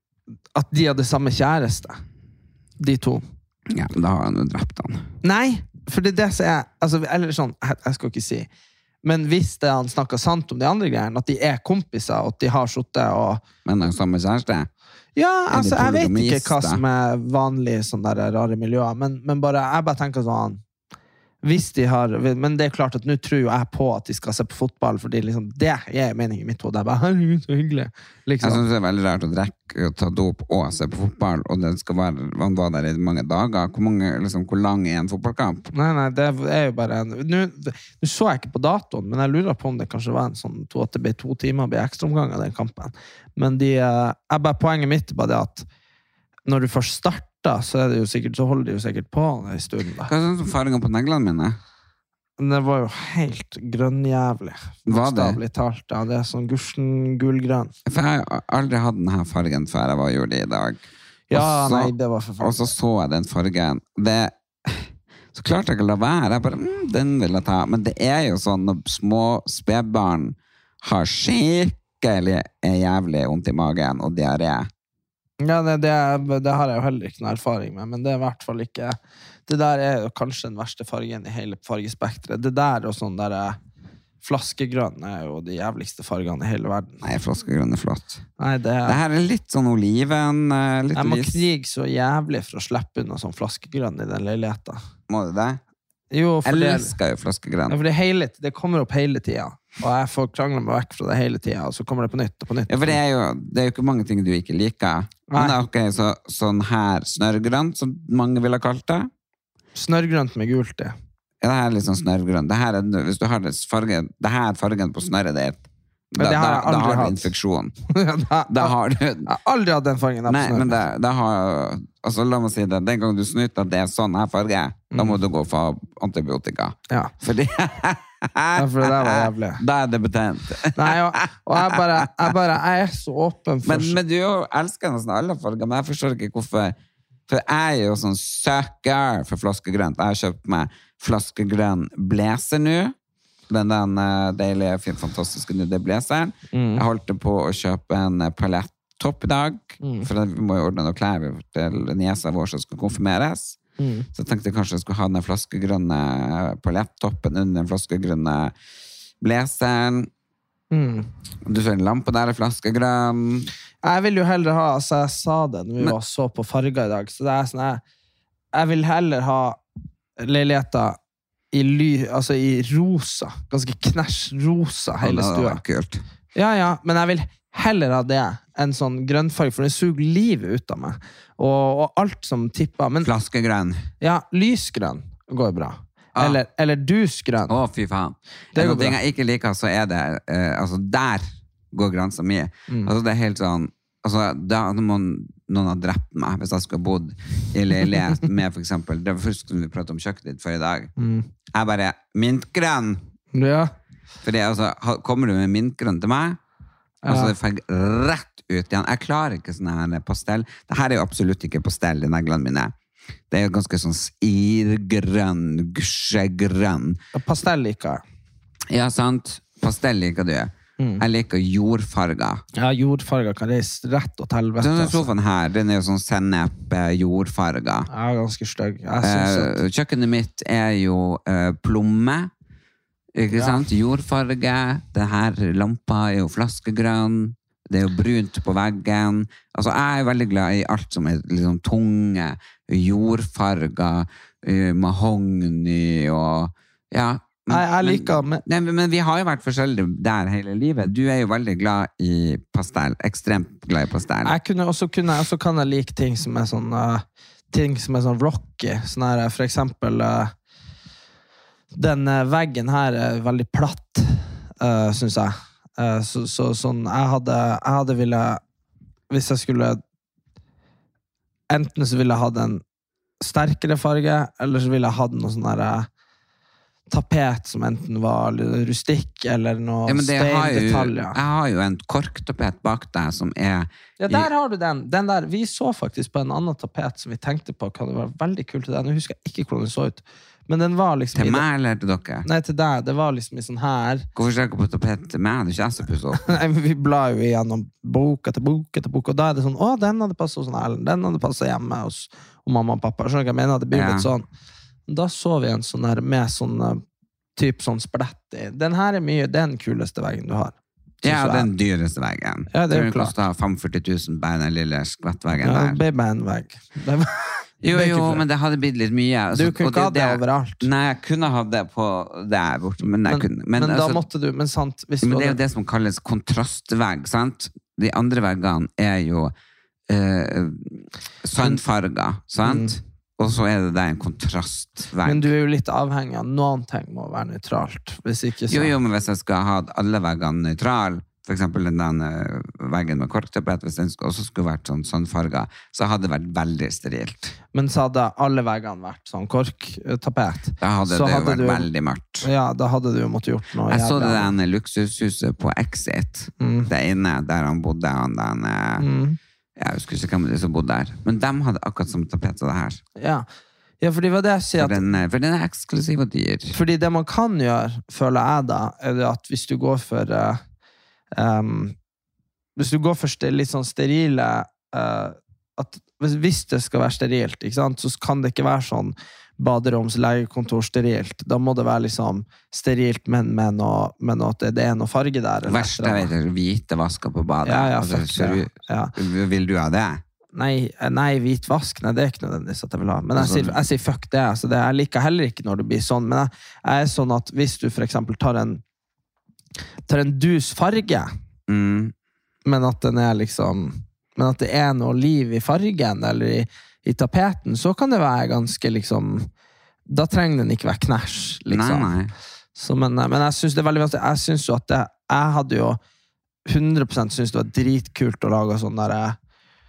F: at de hadde samme kjæreste. De to.
D: Ja, da har han jo drept han.
F: Nei, for det er det som er, altså, eller sånn, jeg, jeg skal ikke si, men hvis det han snakket sant om de andre greiene, at de er kompiser, og at de har suttet og...
D: Men han samme kjæreste?
F: Ja, altså, jeg vet ikke
D: polygamist,
F: hva som er vanlig i sånne der rare miljøer, men, men bare, jeg bare tenker sånn, hvis de har, men det er klart at nå tror jo jeg på at de skal se på fotball, fordi liksom, det er meningen i mitt hode. Jeg bare, herregud, så hyggelig. Liksom.
D: Jeg synes det er veldig rart å drekke og ta dop og se på fotball, og det skal være, han var der i mange dager. Hvor, mange, liksom, hvor lang er en fotballkamp?
F: Nei, nei, det er jo bare en... Nå, nå så jeg ikke på datoen, men jeg lurer på om det kanskje var en sånn to, at det ble to timer, ble ekstra omgang av den kampen. Men de, jeg bare, poenget mitt er bare det at når du først starter, så er det jo sikkert, så holder de jo sikkert på i stunden da.
D: Hva er sånn fargen på neglene mine?
F: Det var jo helt grønnjævlig.
D: Var det?
F: Bokstavelig talt, ja. Det er sånn gursen gulgrønn.
D: For jeg har aldri hatt denne fargen før jeg var gjorde i dag.
F: Ja,
D: og så,
F: nei, det var for
D: Og så så jeg den fargen. Det, så klarte jeg ikke å la være. Jeg bare, mm, den vil jeg ta. Men det er jo sånn når små spedbarn har skikkelig jævlig vondt i magen og diaré.
F: Ja, det, det, det har jeg jo heller ikke noen erfaring med, men det er i hvert fall ikke... Det der er jo kanskje den verste fargen i hele fargespektret. Det der og sånn der flaskegrønn er jo de jævligste fargene i hele verden.
D: Nei, flaskegrønn er flott.
F: Nei, det er...
D: Det her er litt sånn oliven, litt
F: Jeg må
D: lys.
F: krige så jævlig for å slippe unna sånn flaskegrønn i den leiligheten.
D: Må du det?
F: Jo, for
D: Jeg
F: det,
D: elsker jo flaskegrønn.
F: ja, for det, hele, det kommer opp hele tiden. Og jeg får kranglet meg vekk fra det hele tiden, og så kommer det på nytt og på nytt.
D: Ja, for det er jo, det er jo ikke mange ting du ikke liker. Men det er ok, så, sånn her snørgrønt, som mange vil ha kalt det.
F: Snørgrønt med gult i.
D: Ja, det her er litt sånn snørgrønt. Det her er, hvis du har det fargen, det her er fargen på snørret ditt, da,
F: Men det har
D: da,
F: jeg
D: da
F: aldri
D: har du
F: hatt.
D: infeksjon.
F: Ja, da,
D: Da har du...
F: Jeg har aldri hatt den fargen der på
D: Nei,
F: snøret.
D: men det, det har... Altså, la meg si det. Den gang du snyter at det er sånn her farge, da må du gå for antibiotika.
F: Ja.
D: Fordi...
F: Ja, for det der var jævlig.
D: Da er det betent.
F: Nei, og, og jeg bare, jeg bare, jeg er så åpen for...
D: Men, men du jo elsker nesten alle farger, men jeg forstår ikke hvorfor... For jeg er jo sånn søker for flaskegrønt. Jeg har kjøpt meg flaskegrønn blazer nå. Den, den uh, deilige, fint, fantastiske nydde blazeren.
F: Mm.
D: Jeg holdt på å kjøpe en palettopp i dag,
F: Mm.
D: for vi må jo ordne noe klær til niesa vår som skal konfirmeres.
F: Mm.
D: Så jeg tenkte kanskje jeg skulle ha den flaskegrønne palettoppen under den flaskegrønne blazeren.
F: Mm.
D: Du ser en lampe der er flaskegrønn.
F: Jeg vil jo heller ha, altså jeg sa det når vi
D: Men-
F: var så på farger i dag, så det er sånn, jeg, jeg vil heller ha leiligheter i, ly, altså i rosa, ganske knæsj rosa hele
D: Ja, det
F: stua.
D: var kult.
F: Ja, ja, men jeg vil heller ha det enn sånn grønnfarge, for det suger livet ut av meg. Og, og alt som tipper. Men
D: Flaskegrønn.
F: ja, lysgrønn går bra.
D: Ah.
F: Eller, eller dusgrønn.
D: Å, fy faen.
F: Det
D: Det er
F: går
D: noe ting
F: bra.
D: jeg ikke liker, så er det eh, altså der går grensa mi.
F: Mm.
D: Altså, det er helt sånn, altså, da hadde man, noen har drept meg hvis jeg skulle ha bodd i leilighet med, for eksempel, det var først som vi pratet om kjøkkenet ditt før i dag.
F: Mm.
D: Jeg bare, mintgrønn!
F: Ja.
D: Fordi, altså, ha- kommer du med mintgrønn til meg, altså, det feg rett ut igjen. Jeg klarer ikke sånn her pastell. Dette er jo absolutt ikke pastell i neglene mine. Det er jo ganske sånn irgrønn, gusjegrønn.
F: Ja, pastell liker jeg.
D: Ja, sant? Pastell liker du.
F: Mm.
D: Jeg liker jordfarger.
F: Ja, jordfarger kan reise rett og til helvete.
D: Denne
F: Altså.
D: sofaen her, den er jo sånn sennep, eh, jordfarger.
F: Ja, ganske stygg. Jeg synes at...
D: Eh, kjøkkenet mitt er jo eh, plomme, ikke
F: Ja.
D: sant? Jordfarge. Den her lampa er jo flaskegrønn. Det er jo brunt på veggen. Altså, jeg er veldig glad i alt som er liksom tunge, jordfarger, eh, mahogni og... Ja. Men,
F: Nei, jeg liker...
D: Men, nei, men, men vi har jo vært forskjellige der hele livet. Du er jo veldig glad i pastell. Ekstremt glad i pastell.
F: Jeg kunne også, kunne, også kan jeg like ting som er sånn uh, ting som er sånn rocky. Sånn her, for eksempel uh, den uh, veggen her er veldig platt, uh, synes jeg. Uh, så, så sånn, jeg hadde, jeg hadde ville, hvis jeg skulle enten så ville jeg hatt en sterkere farge, eller så ville jeg hatt noe sånn her uh, tapet som enten var rustikk eller noe
D: Ja, men det har jo,
F: steindetaljer.
D: jeg har jo en korktapet bak deg som er
F: Ja, der har du den. Den der, vi så faktisk på en annen tapet som vi tenkte på kan det være veldig kult til deg. Nå husker jeg ikke hvordan den så ut. Men den var liksom...
D: til
F: i
D: meg eller til dere?
F: Nei, til deg. Det var liksom i sånn her.
D: Hvorfor ser dere på tapet til meg? Det er ikke jeg som pusser opp.
F: Nei, men vi blar jo igjennom bok etter bok etter bok, og da er det sånn, å, den hadde passet hos Ellen, den hadde passet hjemme hos, hos mamma og pappa. Skjønner du hva jeg mener? Det blir
D: Ja.
F: litt sånn. Da så vi en sånn her med sånn uh, typ sånn splett i. Den her er mye, det er den kuleste veggen du har. Synes
D: Ja,
F: jeg.
D: den dyreste veggen.
F: Ja, det er jo
D: Tror du
F: klart.
D: kostet femogførti tusen bare den lille skvettveggen
F: Ja,
D: der?
F: det ble bare en vegg. Det var...
D: Jo,
F: det er ikke
D: jo,
F: flere.
D: men det hadde blitt litt mye.
F: Du
D: Altså,
F: kunne
D: og
F: ikke ha det
D: det-
F: overalt.
D: Nei, jeg kunne ha det på der borte, men jeg
F: Men,
D: kunne.
F: men,
D: Men,
F: da
D: altså,
F: måtte du, men sant, hvis
D: men
F: du
D: det er jo
F: hadde-
D: det som kalles kontrastvegg, sant? De andre veggene er jo eh, sandfarger, sant? Og så er det der en kontrastvegg.
F: Mm. Men du er jo litt avhengig av noen ting må være nøytralt. Hvis ikke så...
D: Jo, jo, men hvis jeg skal ha alle veggene nøytral, for eksempel den der, uh, veggen med korktapet, hvis den skulle, også skulle vært sånn sandfarger, så hadde det vært veldig sterilt.
F: Men så hadde alle veggene vært sånn korktapet.
D: Da hadde
F: Så
D: det jo
F: hadde
D: vært
F: du-
D: veldig mørkt.
F: Ja, da hadde du jo måttet gjort noe.
D: Jeg så det
F: jævla-
D: der luksushuset på Exit,
F: Mm.
D: det ene der han bodde, han den, uh,
F: Mm.
D: jeg husker ikke hvem det som bodde der, men de hadde akkurat som tapet som det her.
F: Ja. Ja, fordi det var det jeg sier
D: For
F: at...
D: den, uh, for den er eksklusiv og dyr.
F: Fordi det man kan gjøre, føler jeg da, er det at hvis du går for... Uh, um, hvis du går for st- litt sånn sterile... Uh, at hvis, hvis det skal være sterilt, ikke sant, så kan det ikke være sånn baderoms legekontor sterilt. Da må det være liksom sterilt, men med noe, med noe at det, det er noe farge der. eller
D: Verst
F: et
D: jeg
F: eller
D: vet
F: annet.
D: er hvite vasker på badet.
F: Ja, ja,
D: Altså,
F: fuck
D: ser
F: det.
D: du-
F: Ja.
D: Vil du ha det?
F: Nei, nei, hvit vask, nei, det er ikke nødvendigvis at jeg vil ha. Men jeg sier, jeg sier fuck det, altså det, jeg liker heller ikke når det blir sånn, men jeg, jeg er sånn at hvis du for eksempel tar en tar en dus farge,
D: Mm.
F: men at den er liksom, men at det er noe liv i fargen, eller i, i tapeten, så kan det være ganske liksom, da trenger den ikke være knæsj, liksom.
D: Nei, nei.
F: Så, men, men jeg synes det er veldig vanskelig, jeg synes jo at det, jeg hadde jo hundre prosent synes det var dritkult å lage sånn der eh,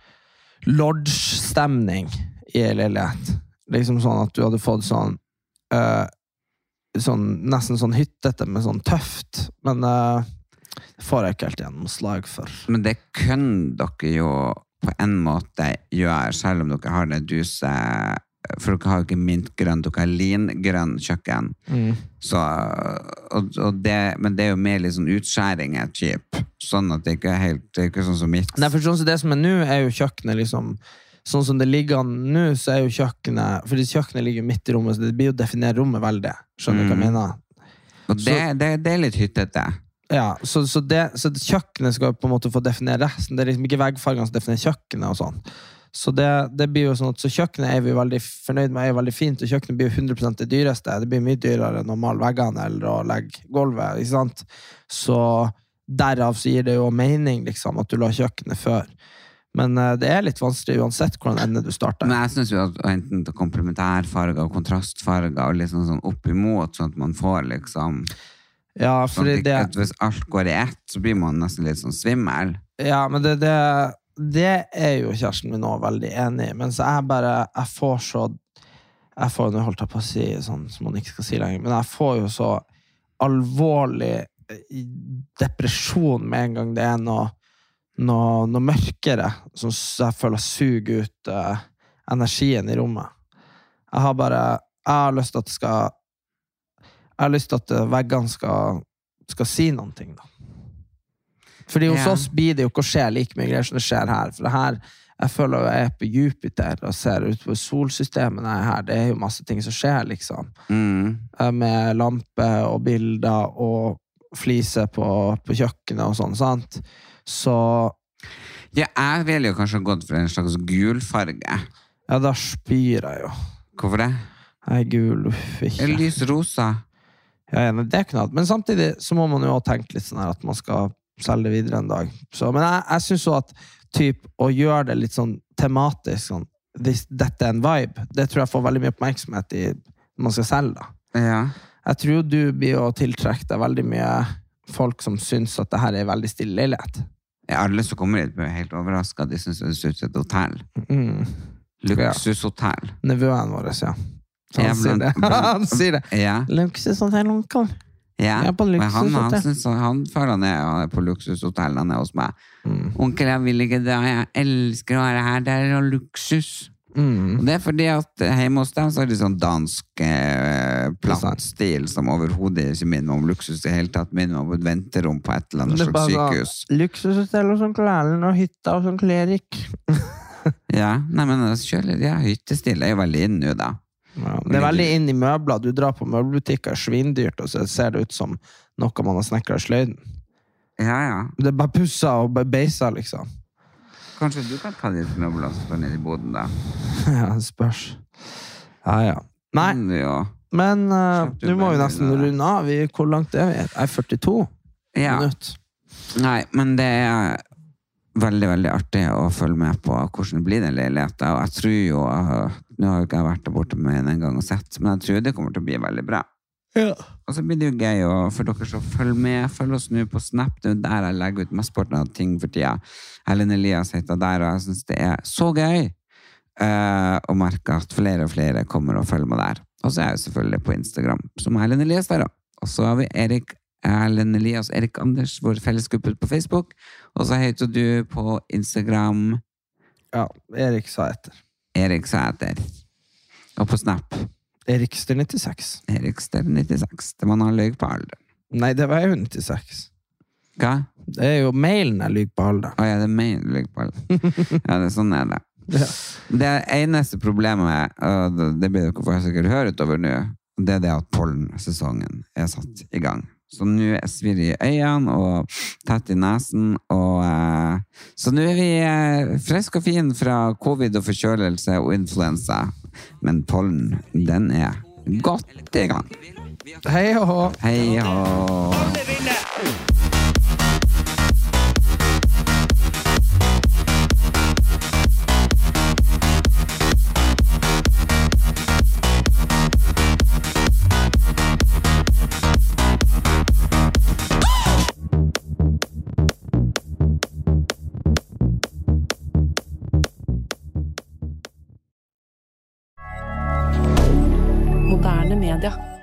F: lodge-stemning i en leilighet. Liksom sånn at du hadde fått sånn, uh, sånn nesten sånn hyttete med sånn tøft, men uh, det får jeg ikke helt gjennom slag for.
D: Men det kan dere jo på en måte gjøre, selv om dere har det duse, for dere har jo ikke mintgrønn, dere har lingrønn kjøkken.
F: Mm.
D: Så, og, og det, men det er jo mer litt sånn utskjæringer, typ. Sånn at det ikke er helt, det er ikke sånn som mitt.
F: Nei, for sånn som det som er nå, er jo kjøkkenet liksom, sånn som det ligger an nå, så er jo kjøkkenet, fordi kjøkkenet ligger midt i rommet, så det blir jo definert rommet veldig. Skjønner du hva jeg mener?
D: Og det, det, det er litt hyttete.
F: Ja, så, så, det, så kjøkkenet skal på en måte få definere resten. Det er liksom ikke veggfargene som definerer kjøkkenet og sånn. Så det, det blir jo sånn at så kjøkkenet er vi veldig fornøyd med, er jo veldig fint, og kjøkkenet blir jo hundre prosent det dyreste. Det blir mye dyrere enn å male veggene eller å legge gulvet, ikke sant? Så derav så gir det jo mening liksom at du la kjøkkenet før. Men uh, det er litt vanskelig uansett hvordan ende du starter.
D: Men jeg synes jo at enten til komplementærfarger og kontrastfarger og liksom sånn opp imot, sånn at man får liksom
F: Ja,
D: Sånn
F: fordi
D: at
F: det,
D: at hvis alt går i ett, så blir man nesten litt sånn svimmel.
F: ja, men det, det, det er jo kjæresten min også veldig enig i, men så jeg bare, jeg får så, jeg får, nå holdt jeg på å si sånn som man ikke skal si lenger, men jeg får jo så alvorlig depresjon med en gang det er noe, noe, noe mørkere, som jeg føler suger ut uh, energien i rommet. Jeg har bare, jeg har lyst til at det skal, jeg har lyst til at veggene skal, skal si noen ting da. Fordi hos
D: Ja.
F: oss blir det jo ikke å skje like mye greier som det skjer her, for det her, jeg føler jeg er på Jupiter og ser ut på solsystemet når jeg er her. Det er jo masse ting som skjer, liksom.
D: Mm.
F: Eh, Med lampe og bilder og fliser på, på kjøkkenet og sånn, sant? Så,
D: Ja, jeg vil jo kanskje gått for en slags gul farge.
F: ja, da spyr jeg jo.
D: Hvorfor det?
F: Jeg er gul, uff, ikke.
D: En lys rosa.
F: Ja, ja, men det er ikke noe. Men samtidig så må man jo også tenke litt sånn her at man skal selge det videre en dag. Så, men jeg, jeg synes så at typ, å gjøre det litt sånn tematisk, sånn, hvis dette er en vibe, det tror jeg får veldig mye oppmerksomhet i når man skal selge da.
D: Ja.
F: Jeg tror du blir å tiltrekke deg veldig mye folk som synes at det her er en veldig stille leilighet.
D: Ja, alle som kommer hit blir helt overrasket. De synes det ser ut som et hotell.
F: Mm.
D: Luksushotell.
F: Nevøen vår, ja. Så
D: Ja,
F: han sier
D: blant-
F: det.
D: blant-
F: Han sier det.
D: Ja.
F: Luksushotell, onkel.
D: Ja,
F: Jeg er på
D: men han, han,
F: luksushotell.
D: synes, han føler han er, han er på luksushotell, han er hos meg.
F: Mm.
D: Onkel, jeg vil ikke det, jeg elsker å være her, det er jo luksus.
F: Mm.
D: Og det er fordi at hjemme hos dem så er det sånn dansk eh, plantstil som overhodet ikke minner meg om luksus i hele tatt, minner meg om et venterom på et eller annet
F: Det er
D: slags
F: bare sånn,
D: sykehus.
F: luksushotell hos onkel Erlend og hytta hos onkel Erik.
D: Ja, nei, men altså, kjøle, ja, hyttestil er jo veldig inn nå da.
F: Ja, det er veldig inn i møbler. Du drar på møbelbutikker, svindyrt, og så ser det ut som noe man har snekret i sløyden.
D: Ja, ja.
F: Det er bare pusset og bare beiset, liksom.
D: Kanskje du kan ta litt møbler som står nede i boden da.
F: Ja, det spørs. Ja, ja. Nei,
D: Mm, ja.
F: men uh,
D: Kjøpte du
F: nå må vi
D: bare
F: nesten
D: det?
F: runde av. Vi, hvor langt er vi? Jeg er førtito
D: Ja.
F: minutter.
D: Nei, men det er veldig, veldig artig å følge med på hvordan det blir den leiligheten, og jeg tror jo, uh, nå har jo ikke jeg vært der borte med en gang og sett, men jeg tror det kommer til å bli veldig bra.
F: Ja.
D: Og så blir det jo gøy og for dere som følger med, følg oss nå på Snap, det er jo der jeg legger ut mesteparten av ting for tida. Ellen Elias heter der, og jeg synes det er så gøy uh, å merke at flere og flere kommer og følger med der. Og så er jeg selvfølgelig på Instagram, som Ellen Elias der også. Og så har vi Erik Ellen Elias, Erik Anders, vår fellesgruppe på Facebook, og så heter du på Instagram
F: Ja, Erik sa etter.
D: Erik Sæter. Og på Snap
F: Erikster nittiseks.
D: Erikster nittiseks. Det var når han løg på alder.
F: Nei, det var jo nittiseks.
D: Hva?
F: Det er jo mailen jeg lykker på alder.
D: Å ja, det er meg du løg på alder. Ja, det er sånn er det.
F: Ja.
D: Det eneste problemet, og det blir dere for sikkert høre utover nå, det er det at pollensesongen er satt i gang. Så nå svir det i øynene og tett i nesen, og uh, så nå er vi uh, frisk og fin fra covid og forkjølelse og influensa, men pollen, den er godt i gang.
F: Hei og hå.
D: Hei hå.
E: Alle vinner.
G: Moderne media.